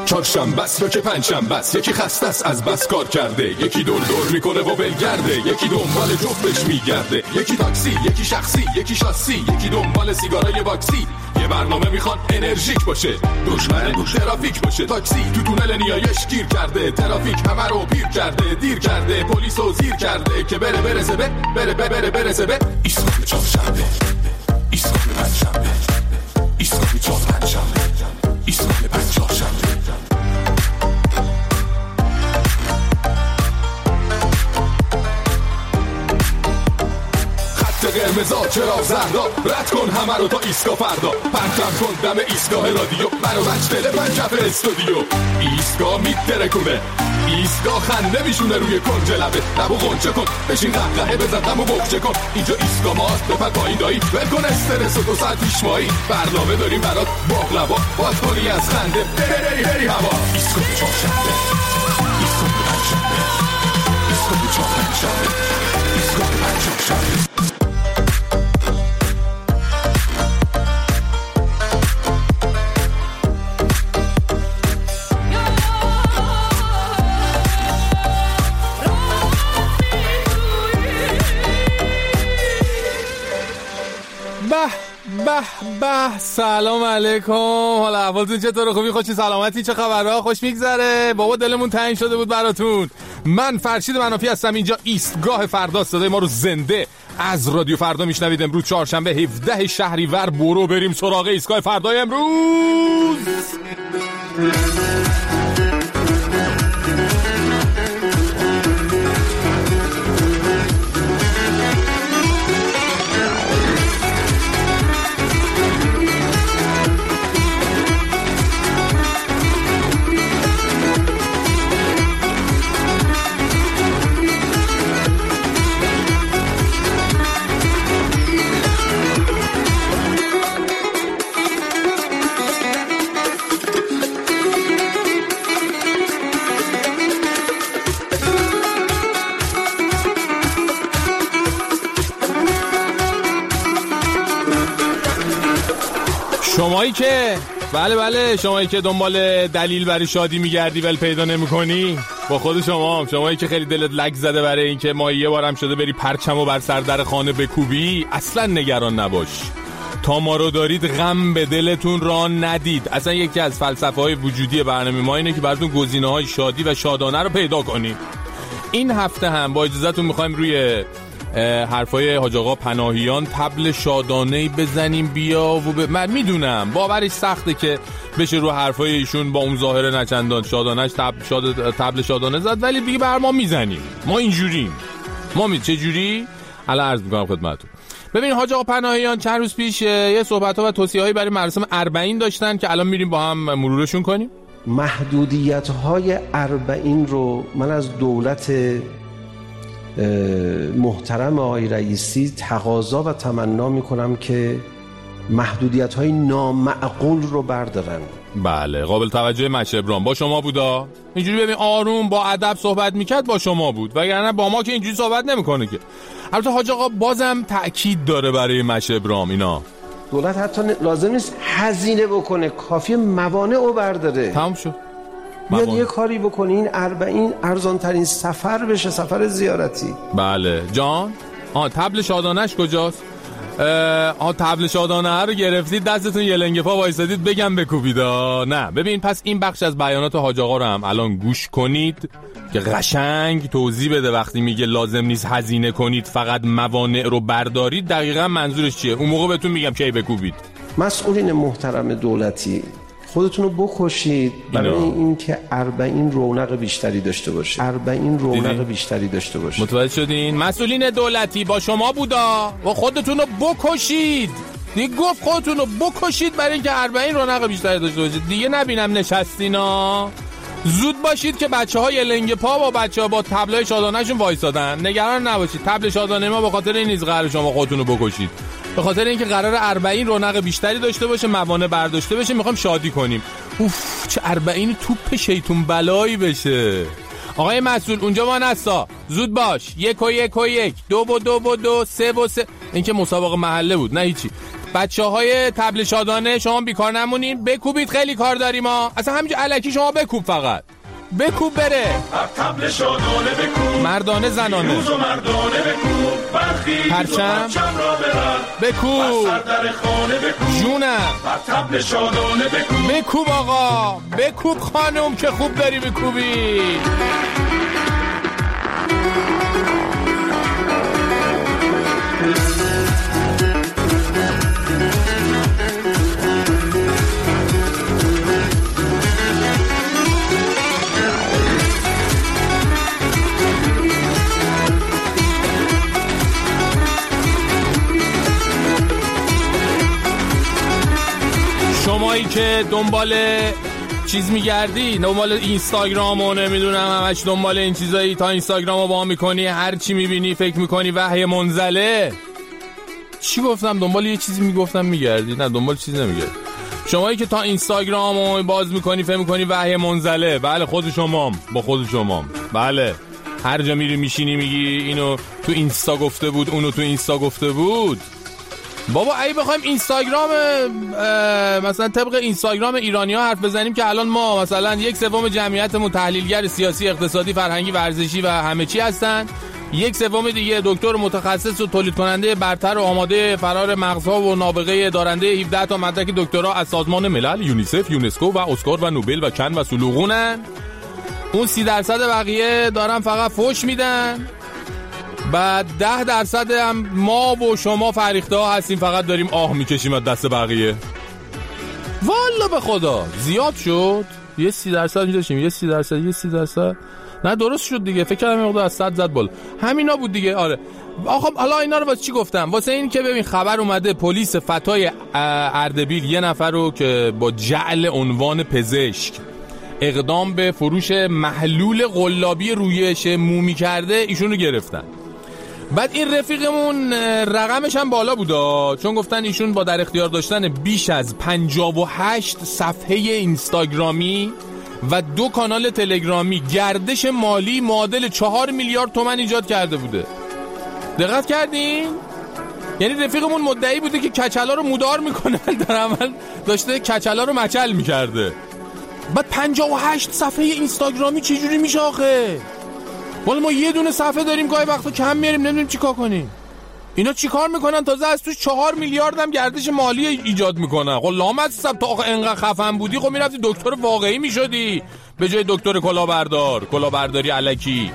چهارشنبه است یا که پنجشنبه است، یکی خسته است از بس کار کرده، یکی دور دور میکنه و ولگرده، یکی دنبال جفتش میگرده، یکی تاکسی، یکی شخصی، یکی شاسی، یکی دنبال سیگارای باکسی. یه برنامه میخوان انرژیک باشه، دشمن ترافیک باشه. تاکسی تو تونل نیایش گیر کرده، ترافیک همه رو پیر کرده، دیر کرده، پلیسو زیر کرده که برسه به ایستگاه چهارشنبه، ایستگاه پنجشنبه، ایستگاه چهارشنبه، ایستگاه پنجشنبه. قرمزا چرا زردا، رد کن همه رو تا ایستگاه فردا، پرتم کن دم ایستگاه رادیو، منو مجدل پنجف استودیو. ایستگاه میترکونه، ایستگاه خنده میشونه روی کنج لبه، لبو غنچه کن، بشین قهقهه بزن دمو بغچه کن. اینجا ایستگاه ماست، بپر پایین دایی، ول کن استرس و 2 ساعت پیش مایی. برنامه داریم برات باقلوا، باز کنی از خنده بری هوا. ایستگاه چهارشنبه، ایستگاه پنجشنبه، ایستگاه چهارشنبه، ایستگاه پنجشنبه. به سلام علیکم، حالا احوالتون چطوره؟ خوبی؟ خوشی سلامتی؟ چه خبرها؟ خوش میگذره؟ بابا دلمون تنگ شده بود براتون. من فرشید منافی هستم، اینجا ایستگاه فردا، صدای ما رو زنده از رادیو فردا میشنوید. امروز چهارشنبه 17 شهریور، برو بریم سراغ ایستگاه فردای امروز. شمایی که بله شمایی که دنبال دلیل برای شادی میگردی ولی پیدا نمیکنی، با خود شمایی که خیلی دلت لگ زده برای اینکه ماهی یه بارم شده بری پرچمو بر سر در خانه بکوبی، اصلا نگران نباش. تا ما رو دارید غم به دلتون راه ندید. اصلا یکی از فلسفه‌های وجودی برنامه ما اینه که براتون گزینه‌های شادی و شادانه رو پیدا کنیم. این هفته هم با اجازهتون می‌خوایم روی حرفای حاج آقا پناهیان طبل شادانه‌ای بزنیم بیا و من میدونم باورش سخته که بشه رو حرفای ایشون با اون ظاهر نچندان شادانه‌اش طبل شادانه زد، ولی دیگه بر ما میزنیم. ما اینجوریم. چه جوری؟ الان عرض می‌کنم خدمتتون. ببین حاج آقا پناهیان چند روز پیش یه صحبت‌ها و توصیه‌هایی برای مراسم 40 داشتن که الان میریم با هم مرورشون کنیم. محدودیت‌های 40 رو من از دولت محترم آقای رئیسی تقاضا و تمنا میکنم که محدودیت‌های نامعقول رو بردارن. بله قابل توجه مشه ابراهیم با شما بودا، اینجوری ببین آروم با ادب صحبت میکرد با شما بود، وگرنه با ما که اینجوری صحبت نمیکنه که. البته حاج آقا بازم تأکید داره برای مشه ابراهیم اینا دولت حتی لازم نیست هزینه بکنه، کافی موانع رو برداره. تمام شد. بیاد یه کاری بکنین 40 ارزان ترین سفر بشه، سفر زیارتی. بله جان. طبل شادانش کجاست؟ طبل شادانه رو گرفتید دستتون یه لنگه پا وایسادید بگم بکوبیدا. نه ببین پس این بخش از بیانات حاج آقا رو هم الان گوش کنید که قشنگ توضیح بده وقتی میگه لازم نیست هزینه کنید فقط موانع رو بردارید دقیقاً منظورش چیه. اون موقع بهتون میگم کی بکوبید. مسئولین محترم دولتی خودتون رو بکشید برای اینکه 40 رونق بیشتری داشته باشه. 40 رونق بیشتری داشته باشه. متوجه شدین؟ مسئولین دولتی با شما بودا و خودتون رو بکشید. دیگه گفت خودتون رو بکشید برای اینکه 40 رونق بیشتری داشته باشید. دیگه نبینم نشستینا. زود باشید که بچه‌های لنگ پا با بچه‌ها با طبلای شادانه‌شون وایسادن. نگران نباشید. طبل شادانه ما به خاطر این نیست قرار شما خودتون رو بکشید. به خاطر اینکه قرار 40 رونق بیشتری داشته باشه، موانع برداشته بشه، میخوام شادی کنیم. اوف چه 40 توپ شیطون بلایی بشه. آقای مسئول اونجا ما نستا زود باش. 1 و 1 و 1 2 و 2 و 2 3 و 3. این که مسابقه محله بود نه هیچی. بچه‌های طبل شادانه شما بیکار نمونین، بکوبید، خیلی کار داریم ما. اصلا همینجا الکی شما بکوب، فقط بکوب بره. طبل شادانه بکوب، مردانه زنانه روز و مردانه بکوب، برخیز پرچم را ببر، بکوب سردر خانه بکوب، جونم طبل شادانه بکوب، بکوب آقا، بکوب خانم که خوب داری بکوبی. شمایی که دنبال چیز میگردی، دنبال اینستاگرام و نمیدونم همش دنبال این چیزایی، تا اینستاگرام رو با میکنی، هر چی میبینی فکر میکنی وحی منزله. چی گفتم؟ دنبال یه چیزی میگفتم میگردی؟ نه، دنبال چیز نمیگردی. شمایی که تا اینستاگرام رو باز میکنی فکر میکنی وحی منزله. بله، خود شمام، با خود شمام. بله، هر جا میری میشینی میگی اینو تو اینستا گفته بود، اونو تو اینستا گفته بود. بابا اگه بخوایم اینستاگرام مثلا طبق اینستاگرام ایرانی‌ها حرف بزنیم که الان ما مثلا 1/3 جمعیتمون تحلیلگر سیاسی، اقتصادی، فرهنگی، ورزشی و همه چی هستن، 1/3 دیگه دکتر متخصص و تولید کننده برتر و آماده فرار مغزها و نابغه دارنده 17 تا مدرک دکترا از سازمان ملل، یونیسف، یونسکو و اسکار و نوبل و کن و سلوغونن. اون 30% بقیه دارن فقط فوش میدن. بعد 10% هم ما و شما فریخته ها هستیم، فقط داریم آه میکشیم از دست بقیه. والا به خدا زیاد شد. یه 30% میداشیم، یه 30%. نه درست شد دیگه، فکر کردم مقدار از 100 زد بالا. همینا بود دیگه. آره آخه حالا اینا رو واسه چی گفتم؟ واسه این که ببین خبر اومده پلیس فتای اردبیل یه نفر رو که با جعل عنوان پزشک اقدام به فروش محلول قلابی رویش مومی کرده، ایشون رو گرفتن. بعد این رفیقمون رقمش هم بالا بودا، چون گفتن ایشون با در اختیار داشتن بیش از 58 صفحه اینستاگرامی و 2 کانال تلگرامی گردش مالی معادل 4 میلیارد تومان ایجاد کرده بوده. دقت کردین؟ یعنی رفیقمون مدعی بوده که کچلا رو مدار میکنه، در عمل داشته کچلا رو مچل میکرده. بعد 58 صفحه اینستاگرامی چجوری میشه آخه؟ والا ما یه دونه صفحه داریم، گاهی وقتا کم میاریم، نمیدونیم چی کار کنیم. اینا چی کار میکنن؟ تازه از توش 4 میلیارد هم گردش مالی ایجاد میکنن. خب لامصب تا آخه انقدر خفن بودی، خب میرفتی دکتر واقعی میشدی به جای دکتر کلاهبرداری الکی.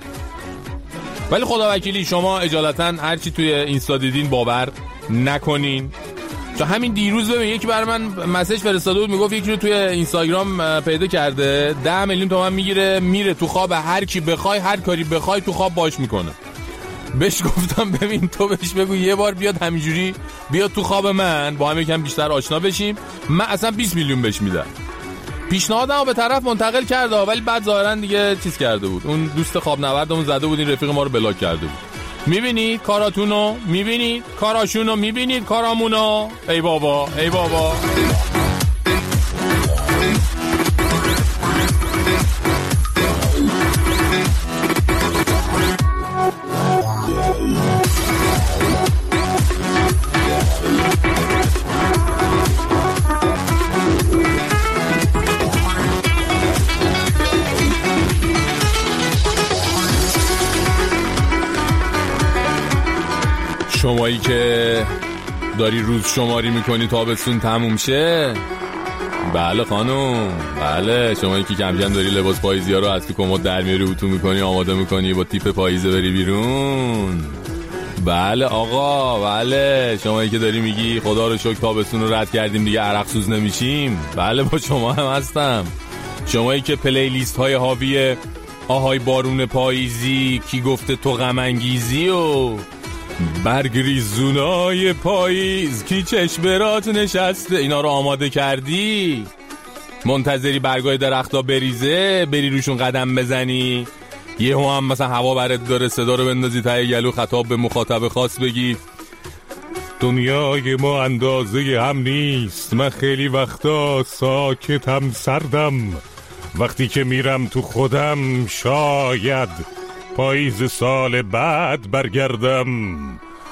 ولی خدا وکیلی شما اجالتا هرچی توی اینستا دیدین باور نکنین. چون همین دیروز ببین یکی برای من مسیج فرستاده بود، میگفت یکی رو توی اینستاگرام پیدا کرده 10 میلیون تومان میگیره، میره تو خواب هر کی بخوای، هر کاری بخوای تو خواب باش میکنه. بهش گفتم ببین تو بهش بگو یه بار بیاد همینجوری بیاد تو خواب من، با هم یکم بیشتر آشنا بشیم، من اصلا 20 میلیون بهش میدم. پیشنهادمو به طرف منتقل کرده، ولی بعد ظاهرا دیگه چیز کرده بود، اون دوست خواب نوردمون زده بود، این رفیق ما رو بلاک کرده بود. میبینید کاراتونو، میبینید کاراشونو، میبینید کارامونو. ای بابا ای بابا. شمایی که داری روز شماری میکنی تابستون تموم شه، بله خانم، بله شمایی که کم کم داری لباس پاییزی ها رو از تو کمد در میاری، اتو میکنی، آماده میکنی با تیپ پاییزه بری بیرون، بله آقا، بله شمایی که داری میگی خدا رو شکر تابستون رو رد کردیم دیگه عرق سوز نمیشیم، بله با شما هم هستم. شمایی که پلیلیست های حاوی آهای بارون پاییزی، کی گفته تو غم انگیزی و برگریزونای پاییز کی چشمرات نشسته، اینا رو آماده کردی، منتظری برگای درختا بریزه بری روشون قدم بزنی، یه هم مثلا هوا برات داره صدا رو بندازی ته گلو، خطاب به مخاطب خاص بگی دنیای ما اندازه هم نیست، من خیلی وقتا ساکتم سردم، وقتی که میرم تو خودم شاید پاییز سال بعد برگردم،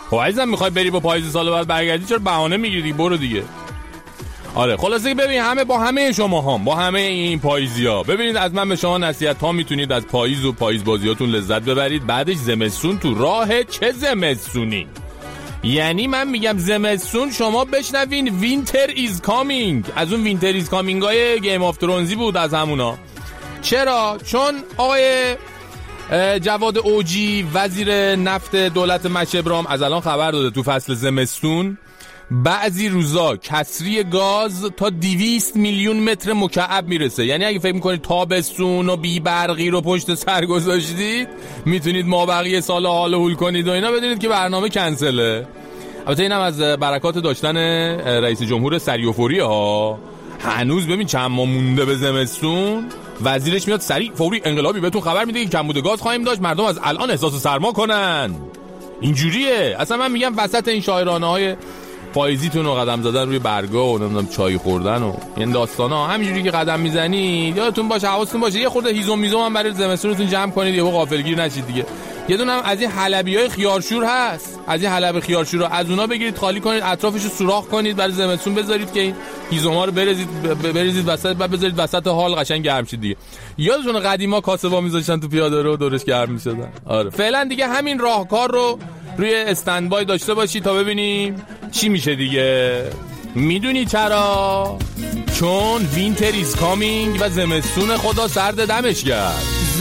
خب عزیزم میخوای بری با پاییز سال بعد برگردی چرا بهانه میگیری؟ برو دیگه. آره خلاصه ببین با همه شما هم با همه این پاییزیا ببینید از من به شما نصیحت، تا میتونید از پاییز و پاییز بازیاتون لذت ببرید. بعدش زمستون تو راه. چه زمستونی؟ یعنی من میگم زمستون شما بشنوین وینتر ایز کامینگ. از اون وینتر ایز کامینگ های گیم آف ترونزی بود، از همونا. چرا؟ چون آقای جواد اوجی وزیر نفت دولت مشبرام از الان خبر داده تو فصل زمستون بعضی روزا کسری گاز تا 200 میلیون متر مکعب میرسه. یعنی اگه فکر میکنید تابستون و بی برقی رو پشت سر گذاشتید میتونید مابقی سال حال هول کنید و اینا، بدونید که برنامه کنسله. البته اینم از برکات داشتن رئیس جمهور سریع و فوری ها. هنوز ببین چند ماه مونده به زمستون، وزیرش میاد سریع فوری انقلابی بهتون خبر میده که کمبود گاز خواهیم داشت، مردم از الان احساس سرما کنن. اینجوریه. اصلا من میگم وسط این شاعرانه های پاییزیتون رو قدم زدن روی برگا و نمیدونم چای خوردن و این داستانا، همینجوری که قدم میزنید یادتون باشه، حواستون باشه یه خورده هیزم میزم هم برای زمستونتون جمع کنید، یهو غافلگیر نشید دیگه. یه دونه هم از این حلبیای خیارشور هست، از این حلب خیارشور رو از اونها بگیرید، خالی کنید، اطرافش رو سوراخ کنید، برای زمستون بذارید که این هیزم‌ها رو بریزید وسط، بعد بذارید وسط حال قشنگ گرم شید دیگه. یادتونه قدیما کاسبا میذاشتن تو پیاده رو دورش گرم میشدن. آره فعلا دیگه همین راهکار رو روی استندبای داشته باشی تا ببینیم چی میشه دیگه. میدونی چرا؟ چون وینتر ایز کامینگ و زمستون خدا سرد دمش کرد.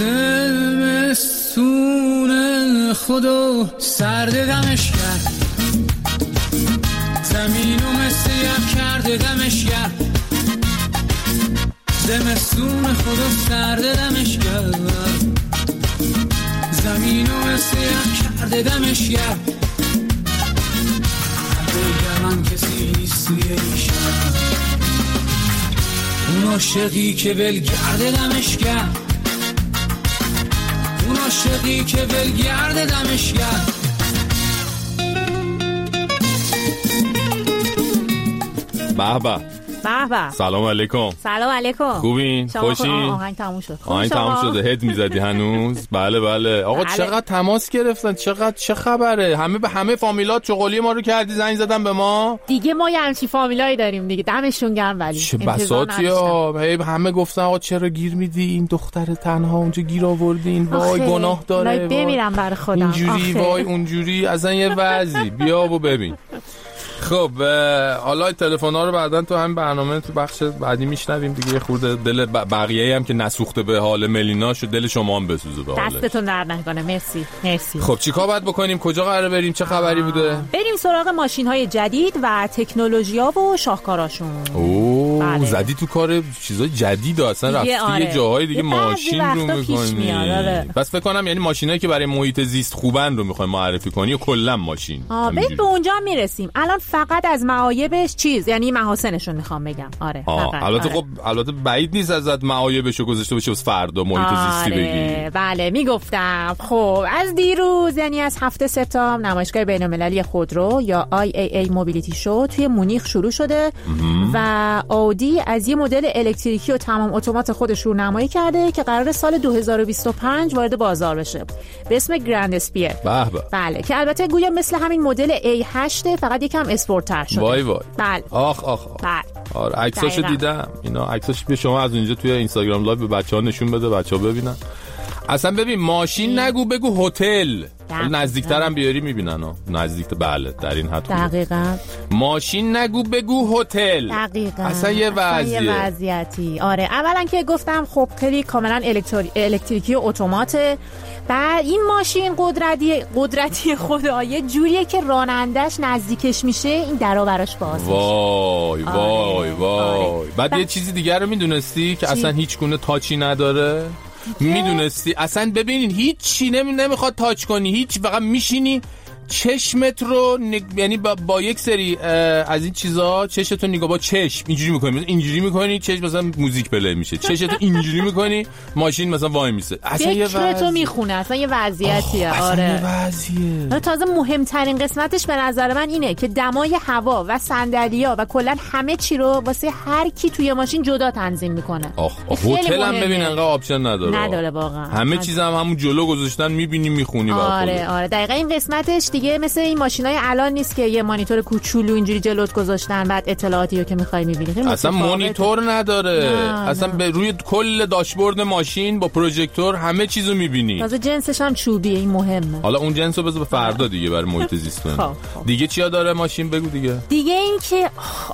زمستون خدا سرد دمش کرد، زمینو مثل یک کرده دمش کرد. زمستون خدا سرد دمش کرد، زمینو مثل یک کرده دمش کرد. بگم من کسی نیست توی این شهر، اون عاشقی که ولگرد دمش کرد، اون عاشقی که ولگرد دمش کرد. به به به به. سلام علیکم. سلام علیکم. خوبین؟ خوشین؟ آهنگ تموم شد. آهنگ تموم شده. هد میزدی هنوز؟ بله بله. آقا بله. چقدر تماس گرفتن، چه خبره؟ همه به همه فامیلات چغلی ما رو کردی، زنگ زدن به ما دیگه. ما یه همچین فامیلایی داریم دیگه، دمشون گرم. ولی چه بساطیا. همه گفتن آقا چرا گیر میدی این دختر تنها اونجا گیر آوردین، وای گناه داره، بمیرم برای خودم اینجوری وای اونجوری. اصلا یه وضعی. بیا و ببین. خب حالا تلفن‌ها رو بعداً تو همین برنامه تو بخش بعدی میشنویم دیگه. یه خورده دل بقیه هم که نسوخته به حال ملینا شو، دل شما هم بسوزه به حالش. دستتون درد نکنه. مرسی. خب چیکار باید بکنیم؟ کجا قراره بریم؟ چه خبری بوده؟ بریم سراغ ماشین‌های جدید و تکنولوژی‌ها و شاهکاراشون. بله. زدی تو کار چیزای جدید اصلا رفتی یه جاهای دیگه ماشین رو می‌کنی. بس فکر کنم یعنی ماشینایی که برای محیط زیست خوبن رو می‌خوایم معرفی کنی یا کلا ماشین؟ به اونجا میرسیم. الان فقط از معایبش یعنی محاسنشون میخوام بگم. آره البته خب البته بعید نیست ازت معایبشو گذاشته باشه واسه فردا محیط زیستی بگی. بله میگفتم. خب از دیروز یعنی از 7 سپتامبر نمایشگاه بین‌المللی خودرو یا IAA موبیلیتی شو توی مونیخ شروع شده و اودی از یه مدل الکتریکی و تمام اتومات خودش رو نمایی کرده که قراره سال 2025 وارد بازار بشه به اسم گرند اسپیر. بله که البته گویا مثل همین مدل A8 فقط یکم اسپورت‌تر شده. وای بله. آخ بله. آره عکساشو دیدم. اینا عکساش به شما از اونجا توی اینستاگرام لایو به بچه‌ها نشون بده، بچه‌ها ببینن. اصلا ببین ماشین نگو بگو هتل. نزدیک‌تر هم بیاری میبینن ها. نزدیک بله در این حد. دقیقاً. ماشین نگو بگو هتل. دقیقاً. اصلا یه وضعیتی. آره اولا که گفتم خب خیلی کاملا الکتریکی و اتوماته. بعد این ماشین قدرتی خدا یه جوریه که رانندش نزدیکش میشه این درا براش باز میشه. وای. بعد یه چیزی دیگر رو میدونستی که اصلا هیچ گونه تاچی نداره؟ میدونستی؟ اصلا ببینین هیچ چی نمیخواد تاچ کنی، هیچ، فقط میشینی چشمت رو یعنی با یک سری از این چیزا چشتو نگاه با چشم اینجوری میکنی چشم مثلا موزیک پلی میشه، چشتو اینجوری میکنی ماشین مثلا وای میسه. اصلا یه فکرتو میخونه. اصلا یه وضعیتیه. آره وضعیه. تازه مهمترین قسمتش به نظر من اینه که دمای هوا و صندلی‌ها و کلا همه چی رو واسه هر کی توی ماشین جدا تنظیم میکنه. هتل هم ببین انقدر آپشن نداره واقعا. همه چیز هم همون جلو گذاشتن، میبینی میخونی. آره دقیقاً این قسمتش دیگه مثل این ماشینای الان نیست که یه مانیتور کوچولو اینجوری جلوت گذاشتن بعد اطلاعاتی رو که می‌خوای می‌بینی. اصلا مانیتور نداره. اصلا به روی کل داشبورد ماشین با پروژکتور همه چیزو می‌بینی. تازه جنسش هم چوبیه، این مهمه. حالا اون جنسو بذار به فردا دیگه برای محیط زیست کنیم. دیگه چیا داره ماشین بگو دیگه. دیگه این که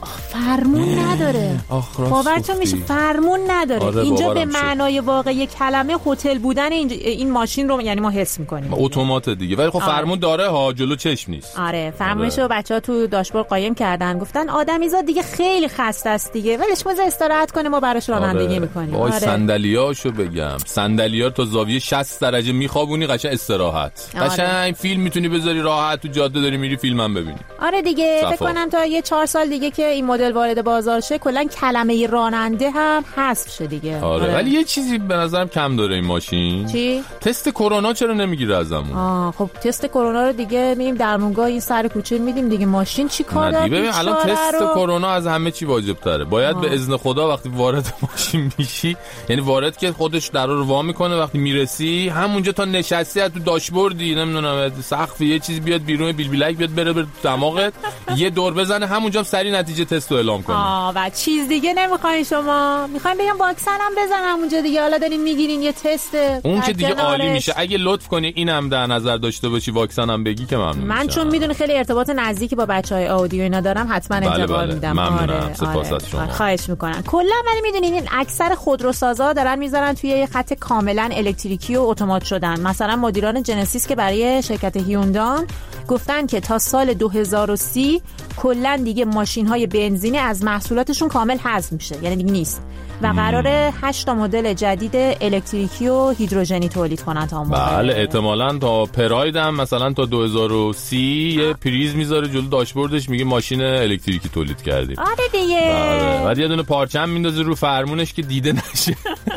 فرمون نداره. باورتون میشه فرمون نداره. آره اینجا به معنای واقعی کلمه هتل بودن این ماشین رو یعنی ما حس می‌کنیم. اتومات دیگه. ولی خب فرمون داره ها، جلو چشم نیست. آره فرمونشو بچه‌ها تو داشبورد قایم کردن، گفتن آدمیزاد دیگه خیلی خسته است دیگه، ولش بذار استراحت کنه ما براش رانندگی می‌کنیم. وای صندلیاشو بگم، صندلی‌ها تا زاویه 60 درجه میخوابونی، قشنگ استراحت. قشنگ فیلم میتونی بذاری راحت تو جاده داری میری فیلمم ببینی. آره دیگه فکر کنم تا یه 4 سال دیگه که این مدل وارد بازار شه کلا کلمه راننده هم حذف شه دیگه. آره. ولی یه چیزی به نظرم کم داره این ماشین. چی؟ تست کرونا چرا نمیگیره ازمون؟ خب تست کرونا رو دیگه میریم درمونگاه این سر کوچه میدیم دیگه، ماشین چی کار داره؟ ببین الان تست کرونا از همه چی واجب تره. باید به اذن خدا وقتی وارد ماشین میشی، یعنی وارد که خودش در رو وا میکنه، وقتی میرسی همونجا تا نشستی تو داشبوردی نمیدونم سقف یه چیز بیاد بیرون، بیلبیلک بیاد بره دماغت یه دور بزنه، همونجا سری نتیجه تست رو اعلام کنه. و چیز دیگه نمیخواین شما؟ میخواین بگم واکسن هم بزنم اونجا دیگه، حالا دارین میگیرین یه تست اون که دیگه عالی میشه. اگه لطف کنی اینم در نظر داشته باشی واکسن هم بگی که ممنون من چون میدونی خیلی ارتباط نزدیکی با بچهای آودی و اینا دارم حتما انتقال میدم. ممنونم. سپاس از شما. خواهش میکنم. کلا ولی میدونین این اکثر خودروسازا دارن میذارن توی یه خط کاملا الکتریکی و اتومات شدن. مثلا مدیران جنسیس که برای شرکت هیوندان گفتن که تا سال 2030 کلا دیگه ماشین‌های بنزینی از محصولاتشون کامل حذف میشه، یعنی دیگه نیست و قراره 8 مدل جدید الکتریکی و هیدروژنی تولید کنن تا اون موقع. بله احتمالاً تا پراید هم مثلا تا 2030 یه پریز میذاره جلو داشبوردش میگه ماشین الکتریکی تولید کردیم. آره دیگه. بله. بعد یه دونه پارچه میندازه رو فرمونش که دیده نشه.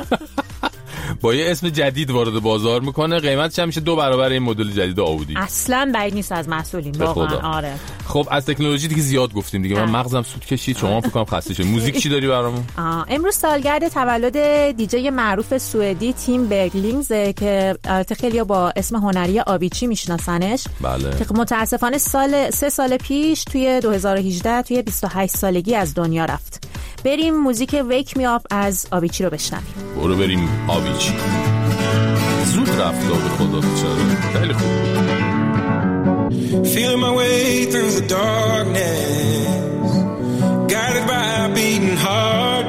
با یه اسم جدید وارد بازار میکنه، قیمتش هم میشه 2 برابر این مدل جدید آودی. اصلا بعید نیست از محصولین واقعا. آره. خب از تکنولوژی دیگه زیاد گفتیم دیگه. من مغزم سود کشید، شما فکر کنم خسته شدید. موزیک چی داری برامون؟ امروز سالگرد تولد دیجی معروف سوئدی تیم برگلینگز که خیلی‌ها با اسم هنری آویچی میشناسنش. بله. که متاسفانه 3 سال پیش توی 2018 توی 28 سالگی از دنیا رفت. بریم موزیک ویک می آپ از آویچی رو بشنویم. برو بریم آویچی. زود رفت به خدا بیچاره. خیلی خوب. Feeling my way through the darkness, guided by a beating heart.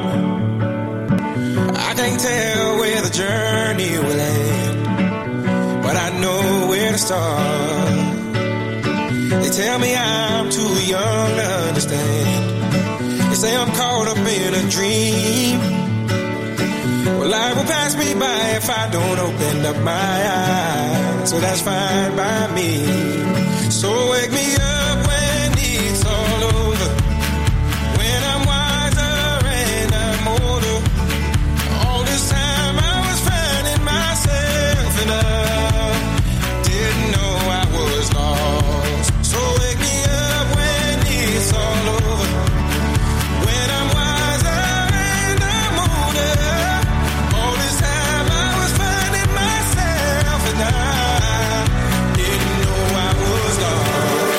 I can't tell where the journey will end, but I know where to start. They tell me I'm too young to understand. They say I'm caught up in a dream. Well, life will pass me by if I don't open up my eyes. So that's fine by me. So wake me up when it's all over, when I'm wiser and I'm older. All this time I was finding myself and I didn't know I was lost. So wake me up when it's all over, when I'm wiser and I'm older. All this time I was finding myself and I didn't know I was lost.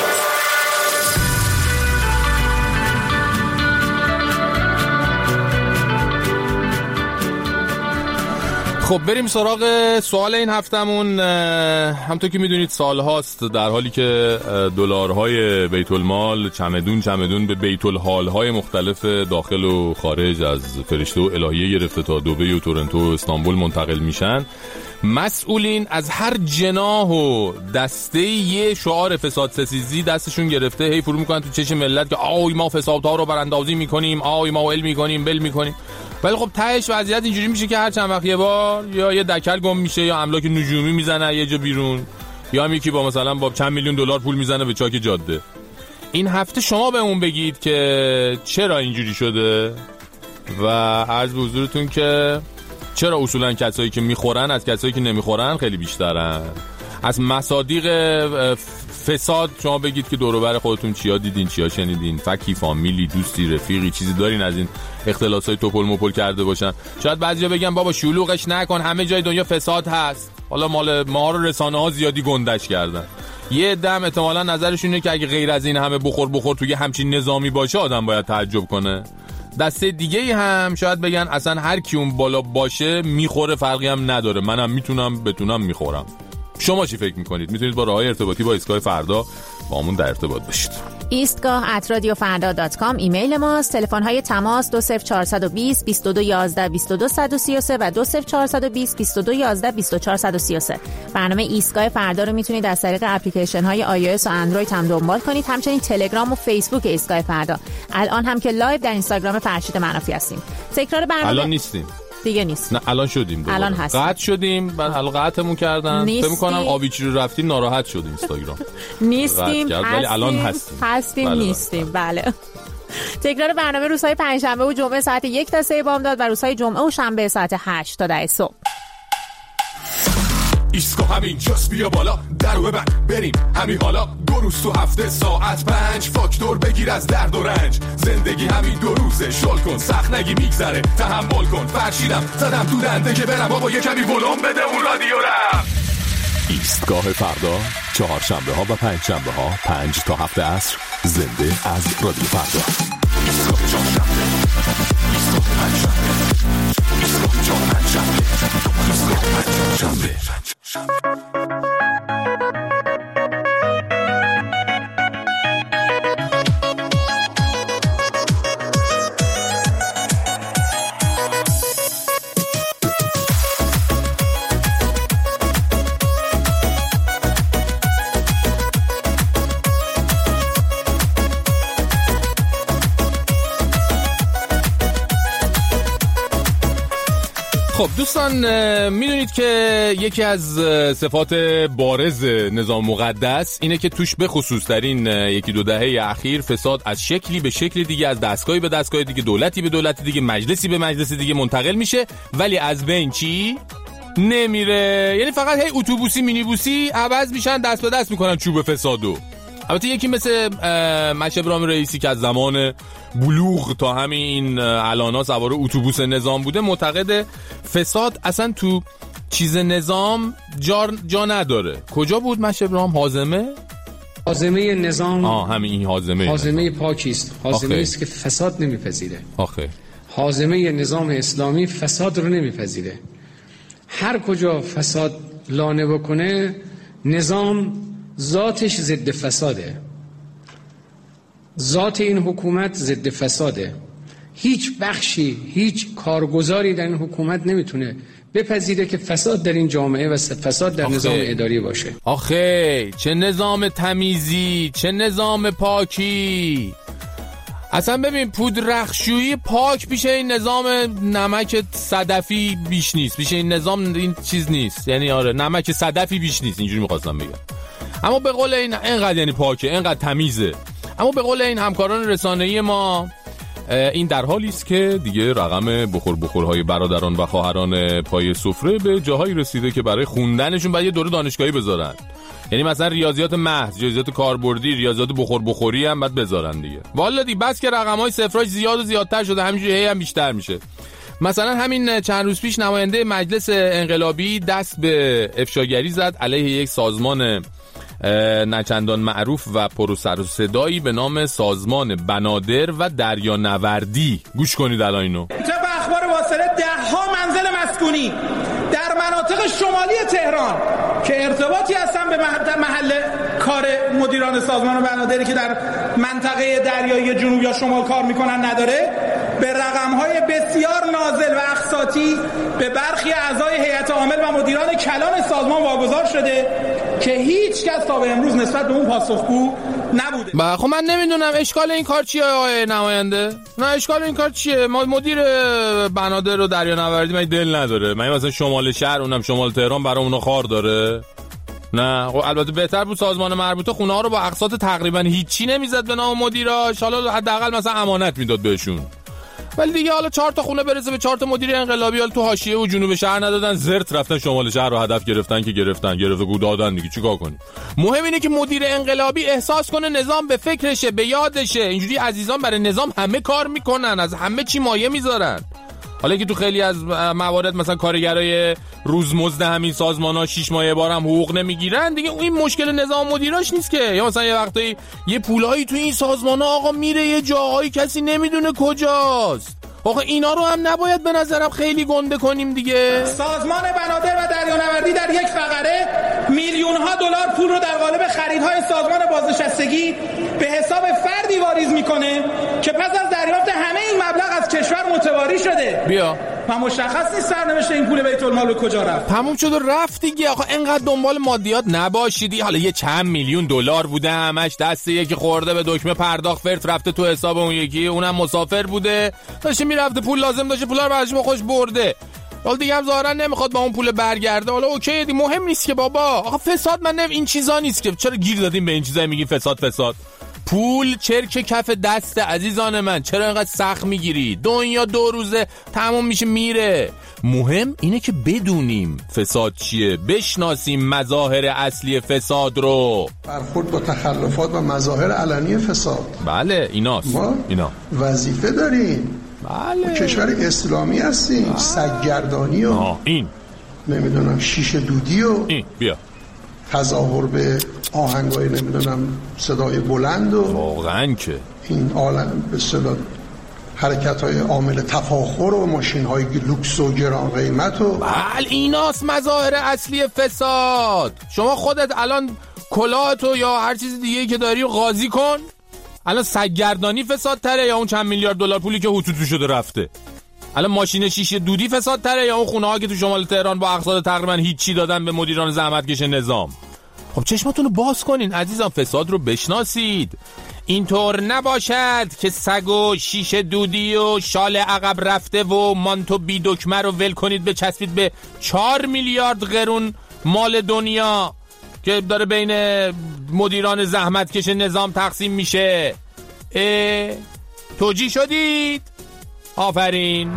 خب بریم سراغ سوال این هفتمون. همونطور که میدونید سال هاست در حالی که دلارهای بیت المال چمدون به بیت الحالهای مختلف داخل و خارج از فرشته و الهیه گرفته تا دبی و تورنتو و استانبول منتقل میشن، مسئولین از هر جناح و دسته یه شعار فساد ستیزی دستشون گرفته هی فرو میکنن تو چشم ملت که آی ما فسادها رو براندازی میکنیم، آی ما ول میکنیم بل میکنیم. ولی خب تهش وضعیت اینجوری میشه که هر چند وقت یه بار یا یه دکل گم میشه یا املاک نجومی میزنه یه جا بیرون، یا هم یکی با مثلا با چند میلیون دلار پول میزنه به چاک جاده. این هفته شما به اون بگید که چرا اینجوری شده و عرض به حضورتون که چرا اصولا کسایی که میخورن از کسایی که نمیخورن خیلی بیشترن. از مصادیق فساد شما بگید که دور و بر خودتون چیا دیدین، چیا شنیدین، فکی، فامیلی، دوستی، رفیقی، چیزی دارین از این اختلاسای توپل مپل کرده باشن. شاید بعضیا بگن بابا شلوغش نکن، همه جای دنیا فساد هست، حالا مال ما رو رسانه‌ها زیادی گندش کردن. یه دم احتمالاً نظرشون اینه که اگه غیر از این همه بخور توی همچین نظامی باشه آدم باید تعجب کنه. دسته دیگه هم شاید بگن اصلا هر کی اون بالا باشه میخوره، فرقی هم نداره، منم بتونم میخورم. شما چی فکر میکنید؟ میتونید با راههای ارتباطی با ایستگاه فردا با همون در ارتباط باشید. ایستگاه@radiofarda.com ایمیل ماست. تلفن‌های تماس 20420 2211 22133 و 20420 2211 24133. برنامه ایستگاه فردا رو میتونید از طریق اپلیکیشن‌های iOS و اندروید هم دنبال کنید. همچنین تلگرام و فیسبوک ایستگاه فردا. الان هم که لایو در اینستاگرام فرشید منافی هستیم. تکرار برنامه الان نیستیم. دیگه نیست. نه الان شدیم دوباره. الان هستیم. قطع شدیم، بعد الان قطعمون کردن. فکر می‌کنم آبیچی رو رفتیم ناراحت شد اینستاگرام. نیستیم، ولی الان هستیم. نیستیم. بله. تکرار برنامه روزهای پنجشنبه و جمعه ساعت 1 تا 3 بامداد و روزهای جمعه و شنبه ساعت 8 تا 10 صبح. ایستگاه همین جاست، بیا بالا درو ببند بریم همین حالا. 2 روز تو هفته ساعت 5 فاکتور بگیر از درد و رنج. زندگی همین 2 روزه، شل کن سخت نگی میگذره، تحمل کن. فرشیدم زدم تو دنده که برم بابا یه کمی ولوم بده اون رادیو رم. ایستگاه فردا چهارشنبه ها و پنجشنبه ها 5 تا 7 عصر زنده از رادیو فردا. ایستگاه چهارشنبه، ایستگاه پنجشنبه، ایستگاه چهارشنبه، ایستگاه پنجشنبه. خب دوستان، میدونید که یکی از صفات بارز نظام مقدس اینه که توش به خصوص در این 1-2 دهه اخیر فساد از شکلی به شکل دیگه، از دستگاهی به دستگاه دیگه، دولتی به دولت دیگه، مجلسی به مجلس دیگه منتقل میشه، ولی از بین چی نمیره. یعنی فقط هی اتوبوسی مینیبوسی عوض میشن، دست به دست میکنن چوب فسادو. البته یکی مثل مهشید ابراهیم رئیسی که از زمان بلوغ تا همین الانا سوار اتوبوس نظام بوده، معتقد فساد اصلا تو چیز نظام جا نداره. کجا بود مهشید ابراهیم؟ حازمه نظام همین این حازمه پاکی است، حازمه است که فساد نمیپذیره. آخه حازمه نظام اسلامی فساد رو نمیپذیره. هر کجا فساد لانه بکنه نظام ذاتش ضد فساده، ذات این حکومت ضد فساده. هیچ بخشی، هیچ کارگزاری در این حکومت نمیتونه بپذیره که فساد در این جامعه و فساد در نظام اداری باشه. آخه چه نظام تمیزی، چه نظام پاکی. اصلا ببین پودرخشویی پاک پیش این نظام نمک صدفی بیش نیست، پیش این نظام این چیز نیست. یعنی آره نمک صدفی بیش نیست، اینجوری می‌خواستم بگم. اما به قول این اینقدر یعنی پاکه، اینقدر تمیزه. اما به قول این همکاران رسانه‌ای ما این در حالی است که دیگه رقم بخورهای برادران و خواهران پای سفره به جاهایی رسیده که برای خوندنشون باید یه دوره دانشگاهی بذارن. یعنی مثلا ریاضیات محض، ریاضیات کاربردی، ریاضیات بخوری هم باید بذارن دیگه. والا دی بس که رقم‌های صفراش زیاد و زیادتر شده، همینجوری هی هم بیشتر میشه. مثلا همین چند روز پیش نماینده مجلس انقلابی دست به افشاگری زد علیه یک سازمان نچندان معروف و پر سر و صدایی به نام سازمان بنادر و دریانوردی. گوش کنید الان اینو. طبق اخبار واصله 10 منزل مسکونی در مناطق شمالی تهران که ارتباطی هستن به محل کار مدیران سازمان بنادری که در منطقه دریایی جنوب یا شمال کار میکنن نداره، به رقم‌های بسیار نازل و اقساطی به برخی اعضای هیئت عامل و مدیران کلان سازمان واگذار شده که هیچ کس تا به امروز نسبت به اون پاسخگو نبوده. خب من نمیدونم اشکال این کار چیه آقای نماینده؟ نه اشکال این کار چیه؟ مدیر بنادر و دریانوردی من دل نداره؟ من مثلا شمال شهر، اونم شمال تهران، برای اونا خار داره؟ نه خب البته بهتر بود سازمان مربوطه خونه ها رو با اقساط تقریبا هیچی نمیزد به نام مدیراش، حالا حداقل مثلا امانت میداد بهشون. ولی دیگه حالا 4 تا خونه برسه به 4 تا مدیر انقلابی، حالا تو حاشیه و جنوب شهر ندادن، زرت رفتن شمال شهر رو هدف گرفتن که گرفته گو دادن دیگه، چیکار کنی؟ مهم اینه که مدیر انقلابی احساس کنه نظام به فکرشه، به یادشه. اینجوری عزیزان برای نظام همه کار میکنن، از همه چی مایه میذارن. حالا که تو خیلی از موارد مثلا کارگرای روزمزد همین سازمان‌ها 6 ماه بارم حقوق نمیگیرن دیگه، این مشکل نظام مدیراش نیست که. یا مثلا یه وقتایی یه پولایی تو این سازمان‌ها آقا میره یه جاهایی کسی نمیدونه کجاست. آقا اینا رو هم نباید به نظرم خیلی گنده کنیم دیگه. سازمان بنادر و دریانوردی در یک فقره میلیون‌ها دلار پول رو در قالب خریدهای سازمان بازنشستگی به حساب فردی واریز میکنه که پس از دریافت همه این مبلغ از کشور متواری شده. بیا و مشخص نیست سرنوشت این پول بیت المال به کجا رفت. تموم شد و رفت دیگه. آقا اینقدر دنبال مادیات نباشیدی. حالا یه چند میلیون دلار بوده همش دست یکی خورده به دکمه پرداخت فرت رفته تو حساب اون یکی، اونم مسافر بوده داشته میرفته پول لازم داشته پولا رو برش با خوش برده. حالا دیگه هم ظاهرا نمیخواد با اون پول برگرده. حالا اوکی دی مهم نیست که بابا. آقا فساد من این چیزا نیست که. چرا گیر دادیم به این چیزا میگین فساد؟ پول چرک کف دست عزیزان من، چرا اینقدر سخت میگیری؟ دنیا 2 روزه تموم میشه میره. مهم اینه که بدونیم فساد چیه، بشناسیم مظاهر اصلی فساد رو. برخورد با تخلفات و مظاهر علنی فساد. بله ایناست. ما اینا وظیفه داریم. بله کشور اسلامی هستیم. سگگردانی و این نمیدونم شیشه دودی و این بیا تظاهر به آهنگای نمیدونم صدای بلند و واقعا که این عالم به صدا حرکت‌های عامل تفاخر و ماشین‌های لوکس و گران قیمت و بله ایناست مظاهر اصلی فساد. شما خودت الان کلاهتو یا هر چیز دیگه‌ای که داری قاضی کن. الان سگگردانی فساد تره یا اون چند میلیارد دلار پولی که حتوتو شده رفته؟ الان ماشین شیشه دودی فساد تره یا اون خونه‌ها که تو شمال تهران با اقساط تقریبا هیچی دادن به مدیران زحمتکش نظام؟ خب چشماتون رو باز کنین عزیزان، فساد رو بشناسید. اینطور نباشد که سگ و شیشه دودی و شال عقب رفته و مانتو بی دکمه رو ول کنید بچسبید به 4 میلیارد قرون مال دنیا که داره بین مدیران زحمتکش نظام تقسیم میشه. توجیه شدید؟ آفرین.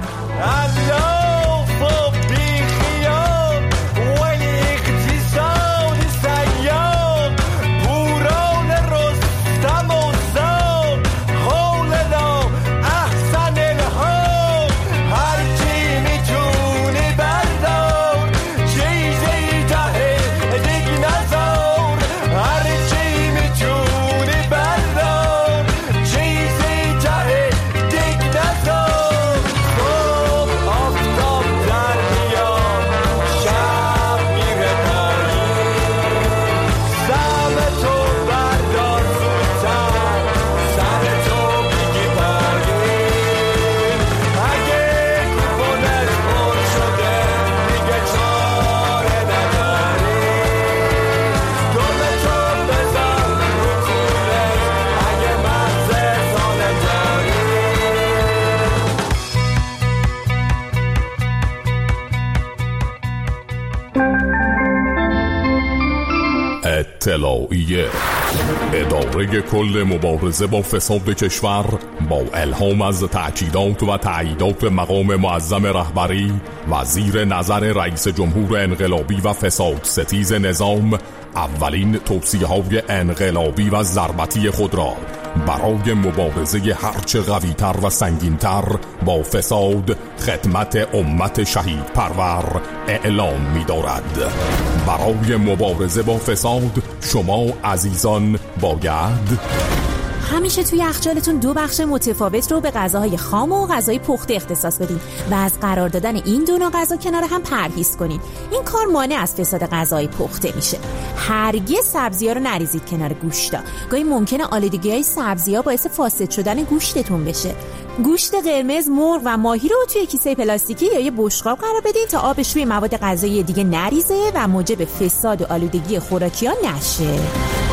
اطلاعیه. اداره کل مبارزه با فساد کشور با الهام از تأکیدات و تأییدات مقام معظم رهبری و زیر نظر رئیس جمهور انقلابی و فساد ستیز نظام اولین توصیه‌های انقلابی و ضربتی خود را برای مبارزه هرچه قوی‌تر و سنگین‌تر با فساد خدمت امت شهید پرور اعلام می‌دارد. برای مبارزه با فساد شما عزیزان باید همیشه توی یخچالتون 2 بخش متفاوت رو به غذاهای خام و غذای پخته اختصاص بدین و از قرار دادن این 2 نوع غذا کنار هم پرهیز کنین. این کار مانع از فساد غذای پخته میشه. هرگز سبزی‌ها رو نریزید کنار گوشتا. گاهی ممکنه آلودگی‌های سبزی‌ها باعث فاسد شدن گوشتتون بشه. گوشت قرمز، مرغ و ماهی رو توی کیسه پلاستیکی یا یه بشقاب قرار بدین تا آبش روی مواد غذایی دیگه نریزه و موجب فساد و آلودگی خوراکی‌ها نشه.